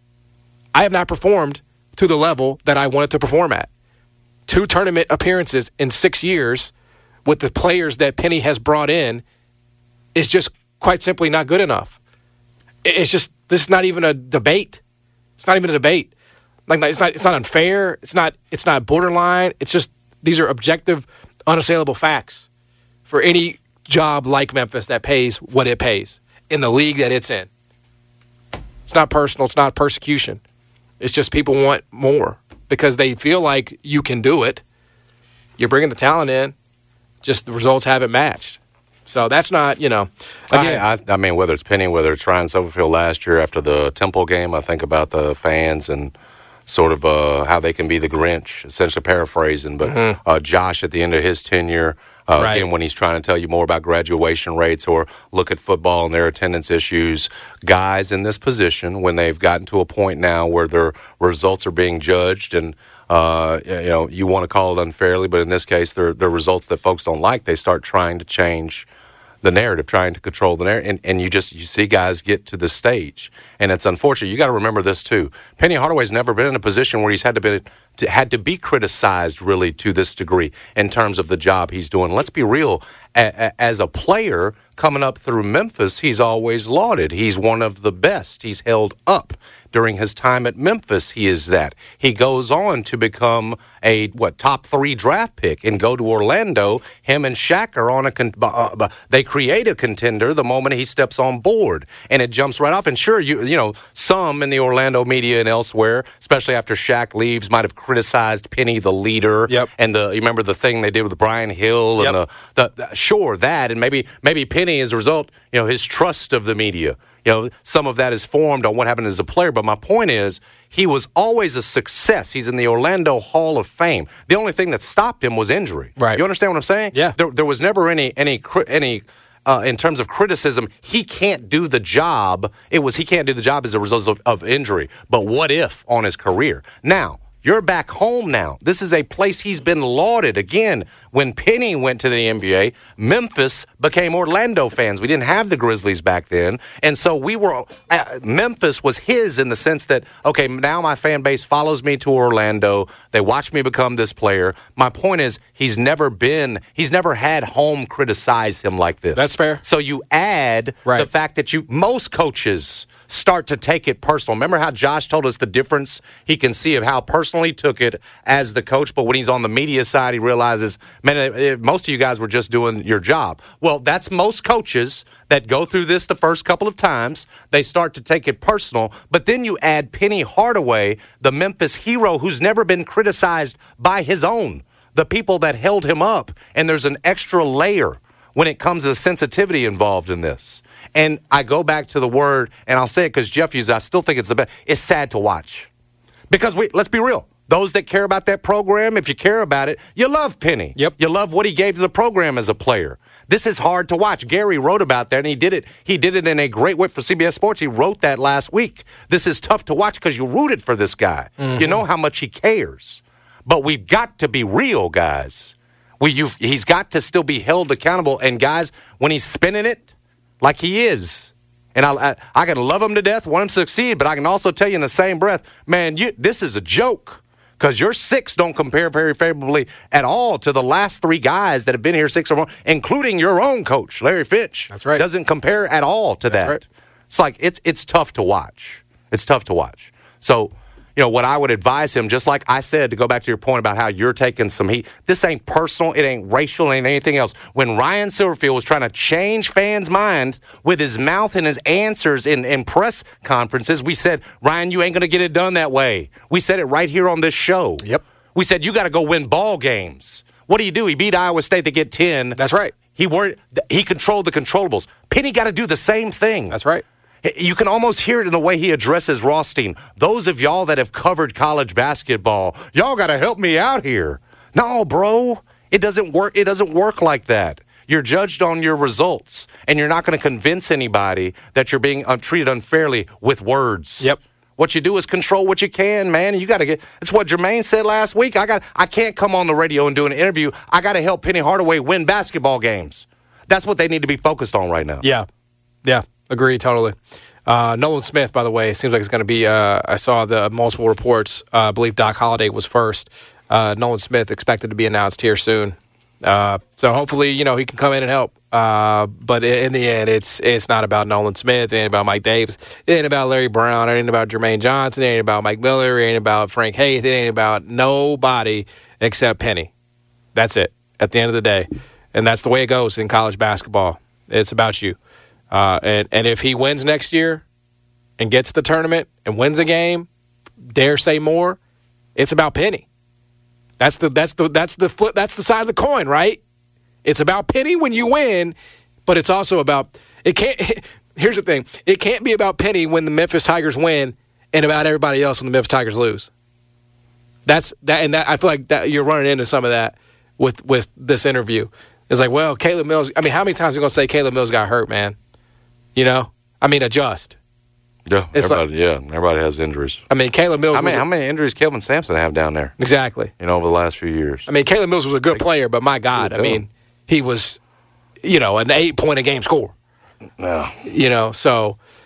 I have not performed to the level that I wanted to perform at. Two tournament appearances in six years with the players that Penny has brought in is just quite simply not good enough. It's just, this is not even a debate. It's not even a debate. Like, it's not, it's not unfair. It's not, it's not borderline. It's just, these are objective, unassailable facts for any job like Memphis that pays what it pays in the league that it's in. It's not personal. It's not persecution. It's just people want more because they feel like you can do it. You're bringing the talent in. Just the results haven't matched. So that's not, you know. Again, I, I, I mean, whether it's Penny, whether it's Ryan Silverfield last year after the Temple game, I think about the fans and sort of uh, how they can be the Grinch, essentially paraphrasing. But Mm-hmm. uh, Josh at the end of his tenure, uh, Right. again, when he's trying to tell you more about graduation rates or look at football and their attendance issues, guys in this position, when they've gotten to a point now where their results are being judged and Uh, you know, you want to call it unfairly, but in this case, they're, they're results that folks don't like. They start trying to change the narrative, trying to control the narrative, and, and you just you see guys get to this stage, and it's unfortunate. You got to remember this too. Penny Hardaway's never been in a position where he's had to be to, had to be criticized really to this degree in terms of the job he's doing. Let's be real. A, a, as a player coming up through Memphis, he's always lauded. He's one of the best. He's held up during his time at Memphis, he is that. He goes on to become a, what, top three draft pick and go to Orlando. Him and Shaq are on a, con- uh, they create a contender the moment he steps on board, and it jumps right off. And sure, you you know, some in the Orlando media and elsewhere, especially after Shaq leaves, might have criticized Penny, the leader. Yep. And the, you remember the thing they did with Brian Hill and yep. the, the, sure, that, and maybe, maybe Penny, as a result, you know, his trust of the media. You know, some of that is formed on what happened as a player. But my point is, he was always a success. He's in the Orlando Hall of Fame. The only thing that stopped him was injury. Right. You understand what I'm saying? Yeah. There, there was never any any any uh, in terms of criticism. He can't do the job. It was he can't do the job as a result of, of injury. But what if on his career? Now, you're back home now. This is a place he's been lauded. Again, when Penny went to the N B A, Memphis became Orlando fans. We didn't have the Grizzlies back then. And so we were, uh, Memphis was his in the sense that, okay, now my fan base follows me to Orlando. They watch me become this player. My point is, he's never been, he's never had home criticize him like this. That's fair. So you add right. the fact that you, most coaches start to take it personal. Remember how Josh told us the difference he can see of how personally he took it as the coach, but when he's on the media side, he realizes, man, it, it, most of you guys were just doing your job. Well, that's most coaches that go through this the first couple of times. They start to take it personal, but then you add Penny Hardaway, the Memphis hero who's never been criticized by his own, the people that held him up, and there's an extra layer when it comes to the sensitivity involved in this. And I go back to the word, and I'll say it because Jeff used it, I still think it's the best. It's sad to watch. Because, we let's be real, those that care about that program, if you care about it, you love Penny. Yep. You love what he gave to the program as a player. This is hard to watch. Gary wrote about that, and he did it He did it in a great way for C B S Sports. He wrote that last week. This is tough to watch because you rooted for this guy. Mm-hmm. You know how much he cares. But we've got to be real, guys. We, you've, he's got to still be held accountable. And, guys, when he's spinning it, like he is. And I, I, I can love him to death, want him to succeed, but I can also tell you in the same breath, man, you, this is a joke because your six don't compare very favorably at all to the last three guys that have been here six or more, including your own coach, Larry Finch. That's right. Doesn't compare at all to That's that. Right. It's like it's it's tough to watch. It's tough to watch. So, you know, what I would advise him, just like I said, to go back to your point about how you're taking some heat, this ain't personal, it ain't racial, it ain't anything else. When Ryan Silverfield was trying to change fans' minds with his mouth and his answers in, in press conferences, we said, Ryan, you ain't going to get it done that way. We said it right here on this show. Yep. We said, you got to go win ball games. What do you do? He beat Iowa State to get ten. That's right. He worried, he controlled the controllables. Penny got to do the same thing. That's right. You can almost hear it in the way he addresses Rothstein. Those of y'all that have covered college basketball, y'all got to help me out here. No, bro, it doesn't work. It doesn't work like that. You're judged on your results, and you're not going to convince anybody that you're being uh, treated unfairly with words. Yep. What you do is control what you can, man. You got to get. That's what Jermaine said last week. I got. I can't come on the radio and do an interview. I got to help Penny Hardaway win basketball games. That's what they need to be focused on right now. Yeah. Yeah. Agree, totally. Uh, Nolan Smith, by the way, seems like it's going to be, uh, I saw the multiple reports. Uh, I believe Doc Holliday was first. Uh, Nolan Smith expected to be announced here soon. Uh, so hopefully, you know, he can come in and help. Uh, but in the end, it's it's not about Nolan Smith. It ain't about Mike Davis. It ain't about Larry Brown. It ain't about Jermaine Johnson. It ain't about Mike Miller. It ain't about Frank Haith. It ain't about nobody except Penny. That's it at the end of the day. And that's the way it goes in college basketball. It's about you. Uh, and, and if he wins next year and gets the tournament and wins a game, dare say more, it's about Penny. That's the that's the that's the flip, that's the side of the coin, right? It's about Penny when you win, but it's also about it can't. Here's the thing: it can't be about Penny when the Memphis Tigers win, and about everybody else when the Memphis Tigers lose. That's that, and that I feel like that you're running into some of that with with this interview. It's like, well, Caleb Mills. I mean, how many times are we gonna say Caleb Mills got hurt, man? You know, I mean, adjust. Yeah, it's everybody, like, yeah, everybody has injuries. I mean, Caleb Mills. I mean, was how many injuries Kelvin Sampson have down there? Exactly. You know, over the last few years. I mean, Caleb Mills was a good player, but my God, I mean, he was, you know, an eight-point-a-game scorer. No. You know, so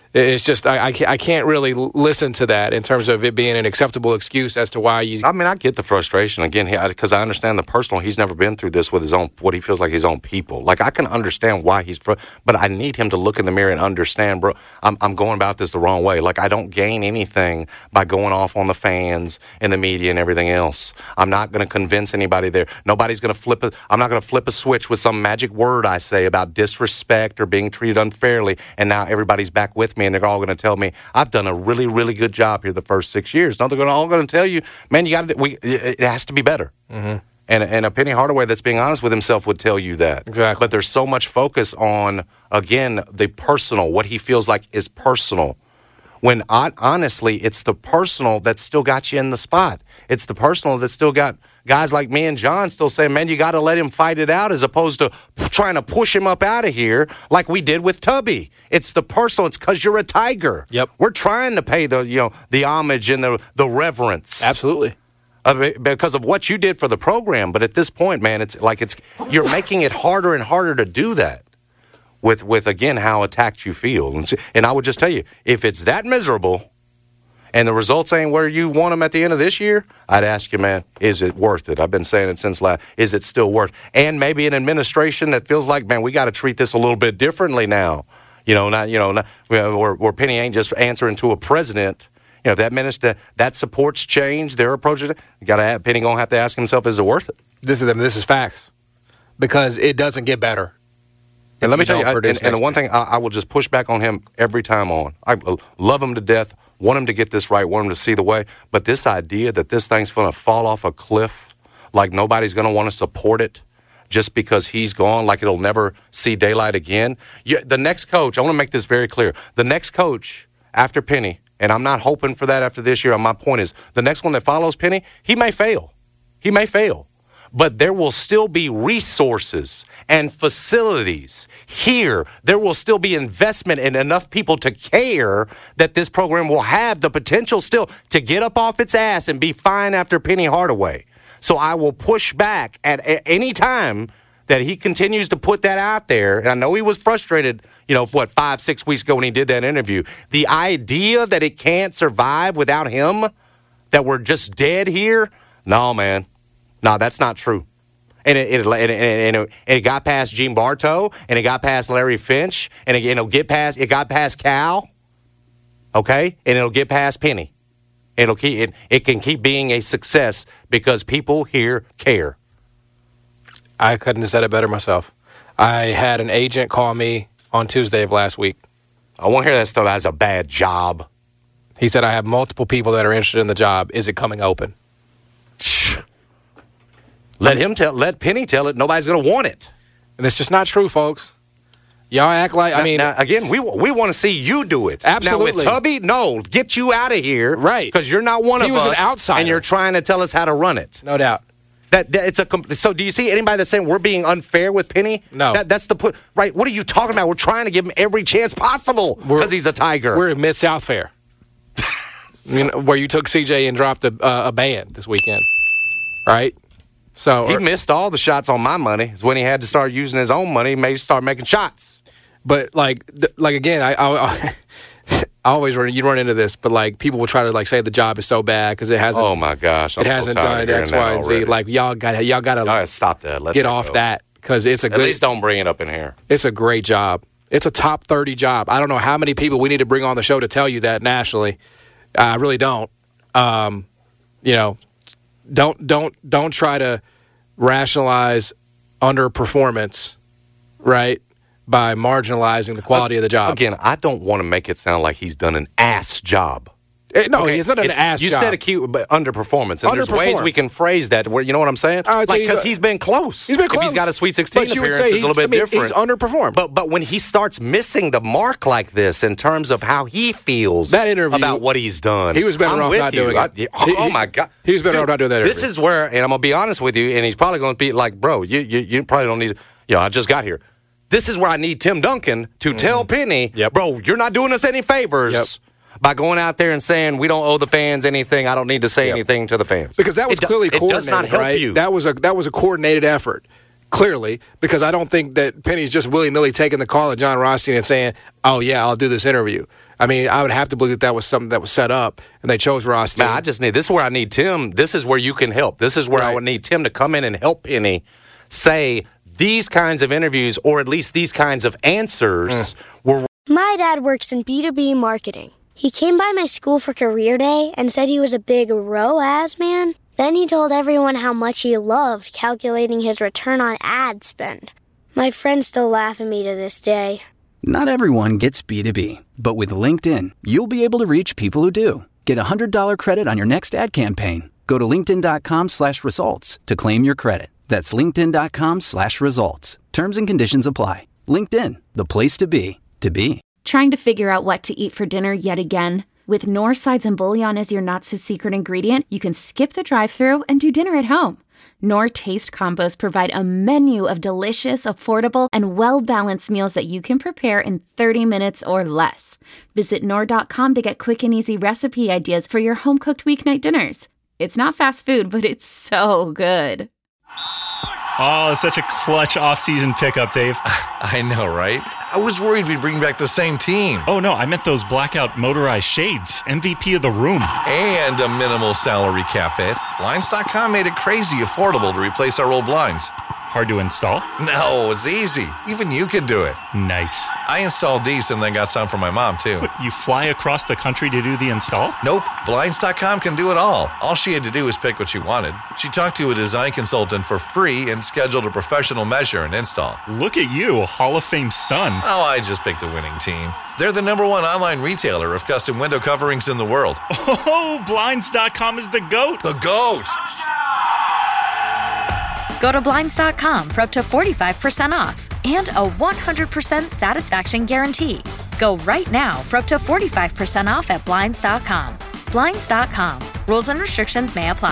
It's just I, I, can't, I can't really listen to that in terms of it being an acceptable excuse as to why you. I mean, I get the frustration again because I understand the personal. He's never been through this with his own, what he feels like his own people. Like I can understand why he's, fr- but I need him to look in the mirror and understand, bro. I'm, I'm going about this the wrong way. Like I don't gain anything by going off on the fans and the media and everything else. I'm not going to convince anybody there. Nobody's going to flip it. I'm not going to flip a switch with some magic word I say about disrespect or being treated unfairly, and now everybody's back with me. Me and they're all going to tell me I've done a really, really good job here the first six years. No, they're all going to tell you, man, you got to. We it has to be better. Mm-hmm. And and a Penny Hardaway that's being honest with himself would tell you that. Exactly. But there's so much focus on again the personal, what he feels like is personal. When honestly, it's the personal that still got you in the spot. It's the personal that still got guys like me and John still saying, man, you got to let him fight it out as opposed to trying to push him up out of here like we did with Tubby. It's the personal. It's because you're a Tiger. Yep. We're trying to pay the you know the homage and the the reverence. Absolutely. Of it, because of what you did for the program. But at this point, man, it's like it's you're making it harder and harder to do that. With, with again, how attacked you feel. And, and I would just tell you, if it's that miserable and the results ain't where you want them at the end of this year, I'd ask you, man, is it worth it? I've been saying it since last. Is it still worth it? And maybe an administration that feels like, man, we got to treat this a little bit differently now. You know, not, you know, not, where, where Penny ain't just answering to a president. You know, if that minister, that supports change, their approach, you got to have, Penny going to have to ask himself, is it worth it? This is, I mean, this is facts. Because it doesn't get better. And let me tell you, I, and, and the one thing I, I will just push back on him every time on. I love him to death, want him to get this right, want him to see the way. But this idea that this thing's going to fall off a cliff, like nobody's going to want to support it just because he's gone, like it'll never see daylight again. You, the next coach, I want to make this very clear. The next coach after Penny, and I'm not hoping for that after this year. My point is, the next one that follows Penny, he may fail. He may fail. But there will still be resources and facilities here. There will still be investment and enough people to care that this program will have the potential still to get up off its ass and be fine after Penny Hardaway. So I will push back at any time that he continues to put that out there. And I know he was frustrated, you know, what, five, six weeks ago when he did that interview. The idea that it can't survive without him, that we're just dead here, no, man. No, that's not true. And it, it, and, and, and it got past Gene Bartow, and it got past Larry Finch, and it, it'll get past. It got past Cal, okay, and it'll get past Penny. It'll keep it. It can keep being a success because people here care. I couldn't have said it better myself. I had an agent call me on Tuesday of last week. I won't hear that stuff. That's a bad job. He said I have multiple people that are interested in the job. Is it coming open? Let him tell. Let Penny tell it. Nobody's going to want it, and it's just not true, folks. Y'all act like I now, mean. Now, again, we we want to see you do it. Absolutely. Now with Tubby, no, get you out of here, right? Because you're not one he of was us, an outsider, and you're trying to tell us how to run it. No doubt. That, that it's a. So do you see anybody that's saying we're being unfair with Penny? No. That, that's the put. Right. What are you talking about? We're trying to give him every chance possible because he's a Tiger. We're at Mid-South Fair, you know, where you took C J and dropped a, uh, a band this weekend, right? So he missed all the shots on my money. Is when he had to start using his own money, maybe start making shots. But like, like again, I, I, I always run. You run into this, but like people will try to like say the job is so bad because it hasn't. Oh my gosh, I'm it hasn't so tired done of X, Y, and Z. already. Like y'all got, y'all got to stop that. Let get that off go. that because it's a At good. At least don't bring it up in here. It's a great job. It's a top thirty job. I don't know how many people we need to bring on the show to tell you that nationally. I really don't. Um, you know, don't don't don't try to rationalize underperformance, right, by marginalizing the quality uh, of the job. Again, I don't want to make it sound like he's done an ass job. It, no, okay, it's not an it's, ass you job. You said acute but underperformance, and there's ways we can phrase that where, you know what I'm saying? Like, because he's been close. He's been close. If he's got a Sweet sixteen but appearance, it's a little bit I mean, different. He's underperformed. But but when he starts missing the mark like this in terms of how he feels that interview, about what he's done, he was better I'm off with not you. doing I, it. oh, he, oh, my God. He was better Dude, off not doing that interview. This is where, and I'm going to be honest with you, and he's probably going to be like, bro, you, you, you probably don't need, you know, I just got here. This is where I need Tim Duncan to mm-hmm. tell Penny, yep. bro, you're not doing us any favors. Yep. By going out there and saying we don't owe the fans anything, I don't need to say yep. anything to the fans because that was it clearly do, coordinated. It does not help right? you. That was a that was a coordinated effort clearly, because I don't think that Penny's just willy-nilly taking the call at John Rothstein and saying, oh, yeah, I'll do this interview. I mean, I would have to believe that that was something that was set up, and they chose Rothstein. Now, I just need – this is where I need Tim. This is where you can help. This is where right. I would need Tim to come in and help Penny say these kinds of interviews, or at least these kinds of answers mm. were – My dad works in B two B marketing. He came by my school for career day and said he was a big R O A S man. Then he told everyone how much he loved calculating his return on ad spend. My friends still laugh at me to this day. Not everyone gets B two B, but with LinkedIn, you'll be able to reach people who do. Get a one hundred dollars credit on your next ad campaign. Go to linkedin.com slash results to claim your credit. That's linkedin.com slash results. Terms and conditions apply. LinkedIn, the place to be, to be. Trying to figure out what to eat for dinner yet again? With Knorr sides and bouillon as your not-so-secret ingredient, you can skip the drive-thru and do dinner at home. Knorr Taste Combos provide a menu of delicious, affordable, and well-balanced meals that you can prepare in thirty minutes or less. Visit Knorr dot com to get quick and easy recipe ideas for your home-cooked weeknight dinners. It's not fast food, but it's so good. Oh, such a clutch off-season pickup, Dave. I know, right? I was worried we'd bring back the same team. Oh, no, I meant those blackout motorized shades. M V P of the room. And a minimal salary cap hit. Blinds dot com made it crazy affordable to replace our old blinds. Hard to install? No, it's easy. Even you could do it. Nice. I installed these and then got some for my mom, too. What, you fly across the country to do the install? Nope. Blinds dot com can do it all. All she had to do was pick what she wanted. She talked to a design consultant for free and scheduled a professional measure and install. Look at you, Hall of Fame son. Oh, I just picked the winning team. They're the number one online retailer of custom window coverings in the world. Oh, Blinds dot com is the GOAT. The GOAT! Go to Blinds dot com for up to forty-five percent off and a one hundred percent satisfaction guarantee. Go right now for up to forty-five percent off at Blinds dot com. Blinds dot com. Rules and restrictions may apply.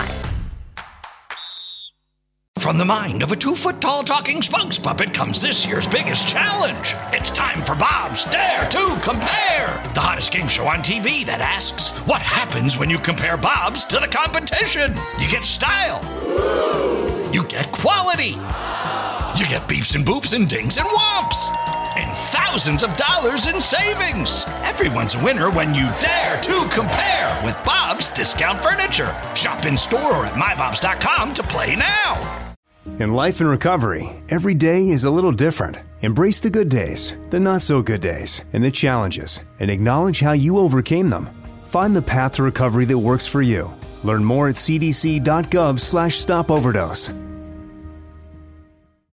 From the mind of a two-foot-tall talking spokes puppet comes this year's biggest challenge. It's time for Bob's Dare to Compare, the hottest game show on T V that asks, what happens when you compare Bob's to the competition? You get style. You get quality. You get beeps and boops and dings and whomps. And thousands of dollars in savings. Everyone's a winner when you dare to compare with Bob's Discount Furniture. Shop in store or at my bobs dot com to play now. In life and recovery, every day is a little different. Embrace the good days, the not-so-good days, and the challenges, and acknowledge how you overcame them. Find the path to recovery that works for you. Learn more at cdc.gov slash stop overdose.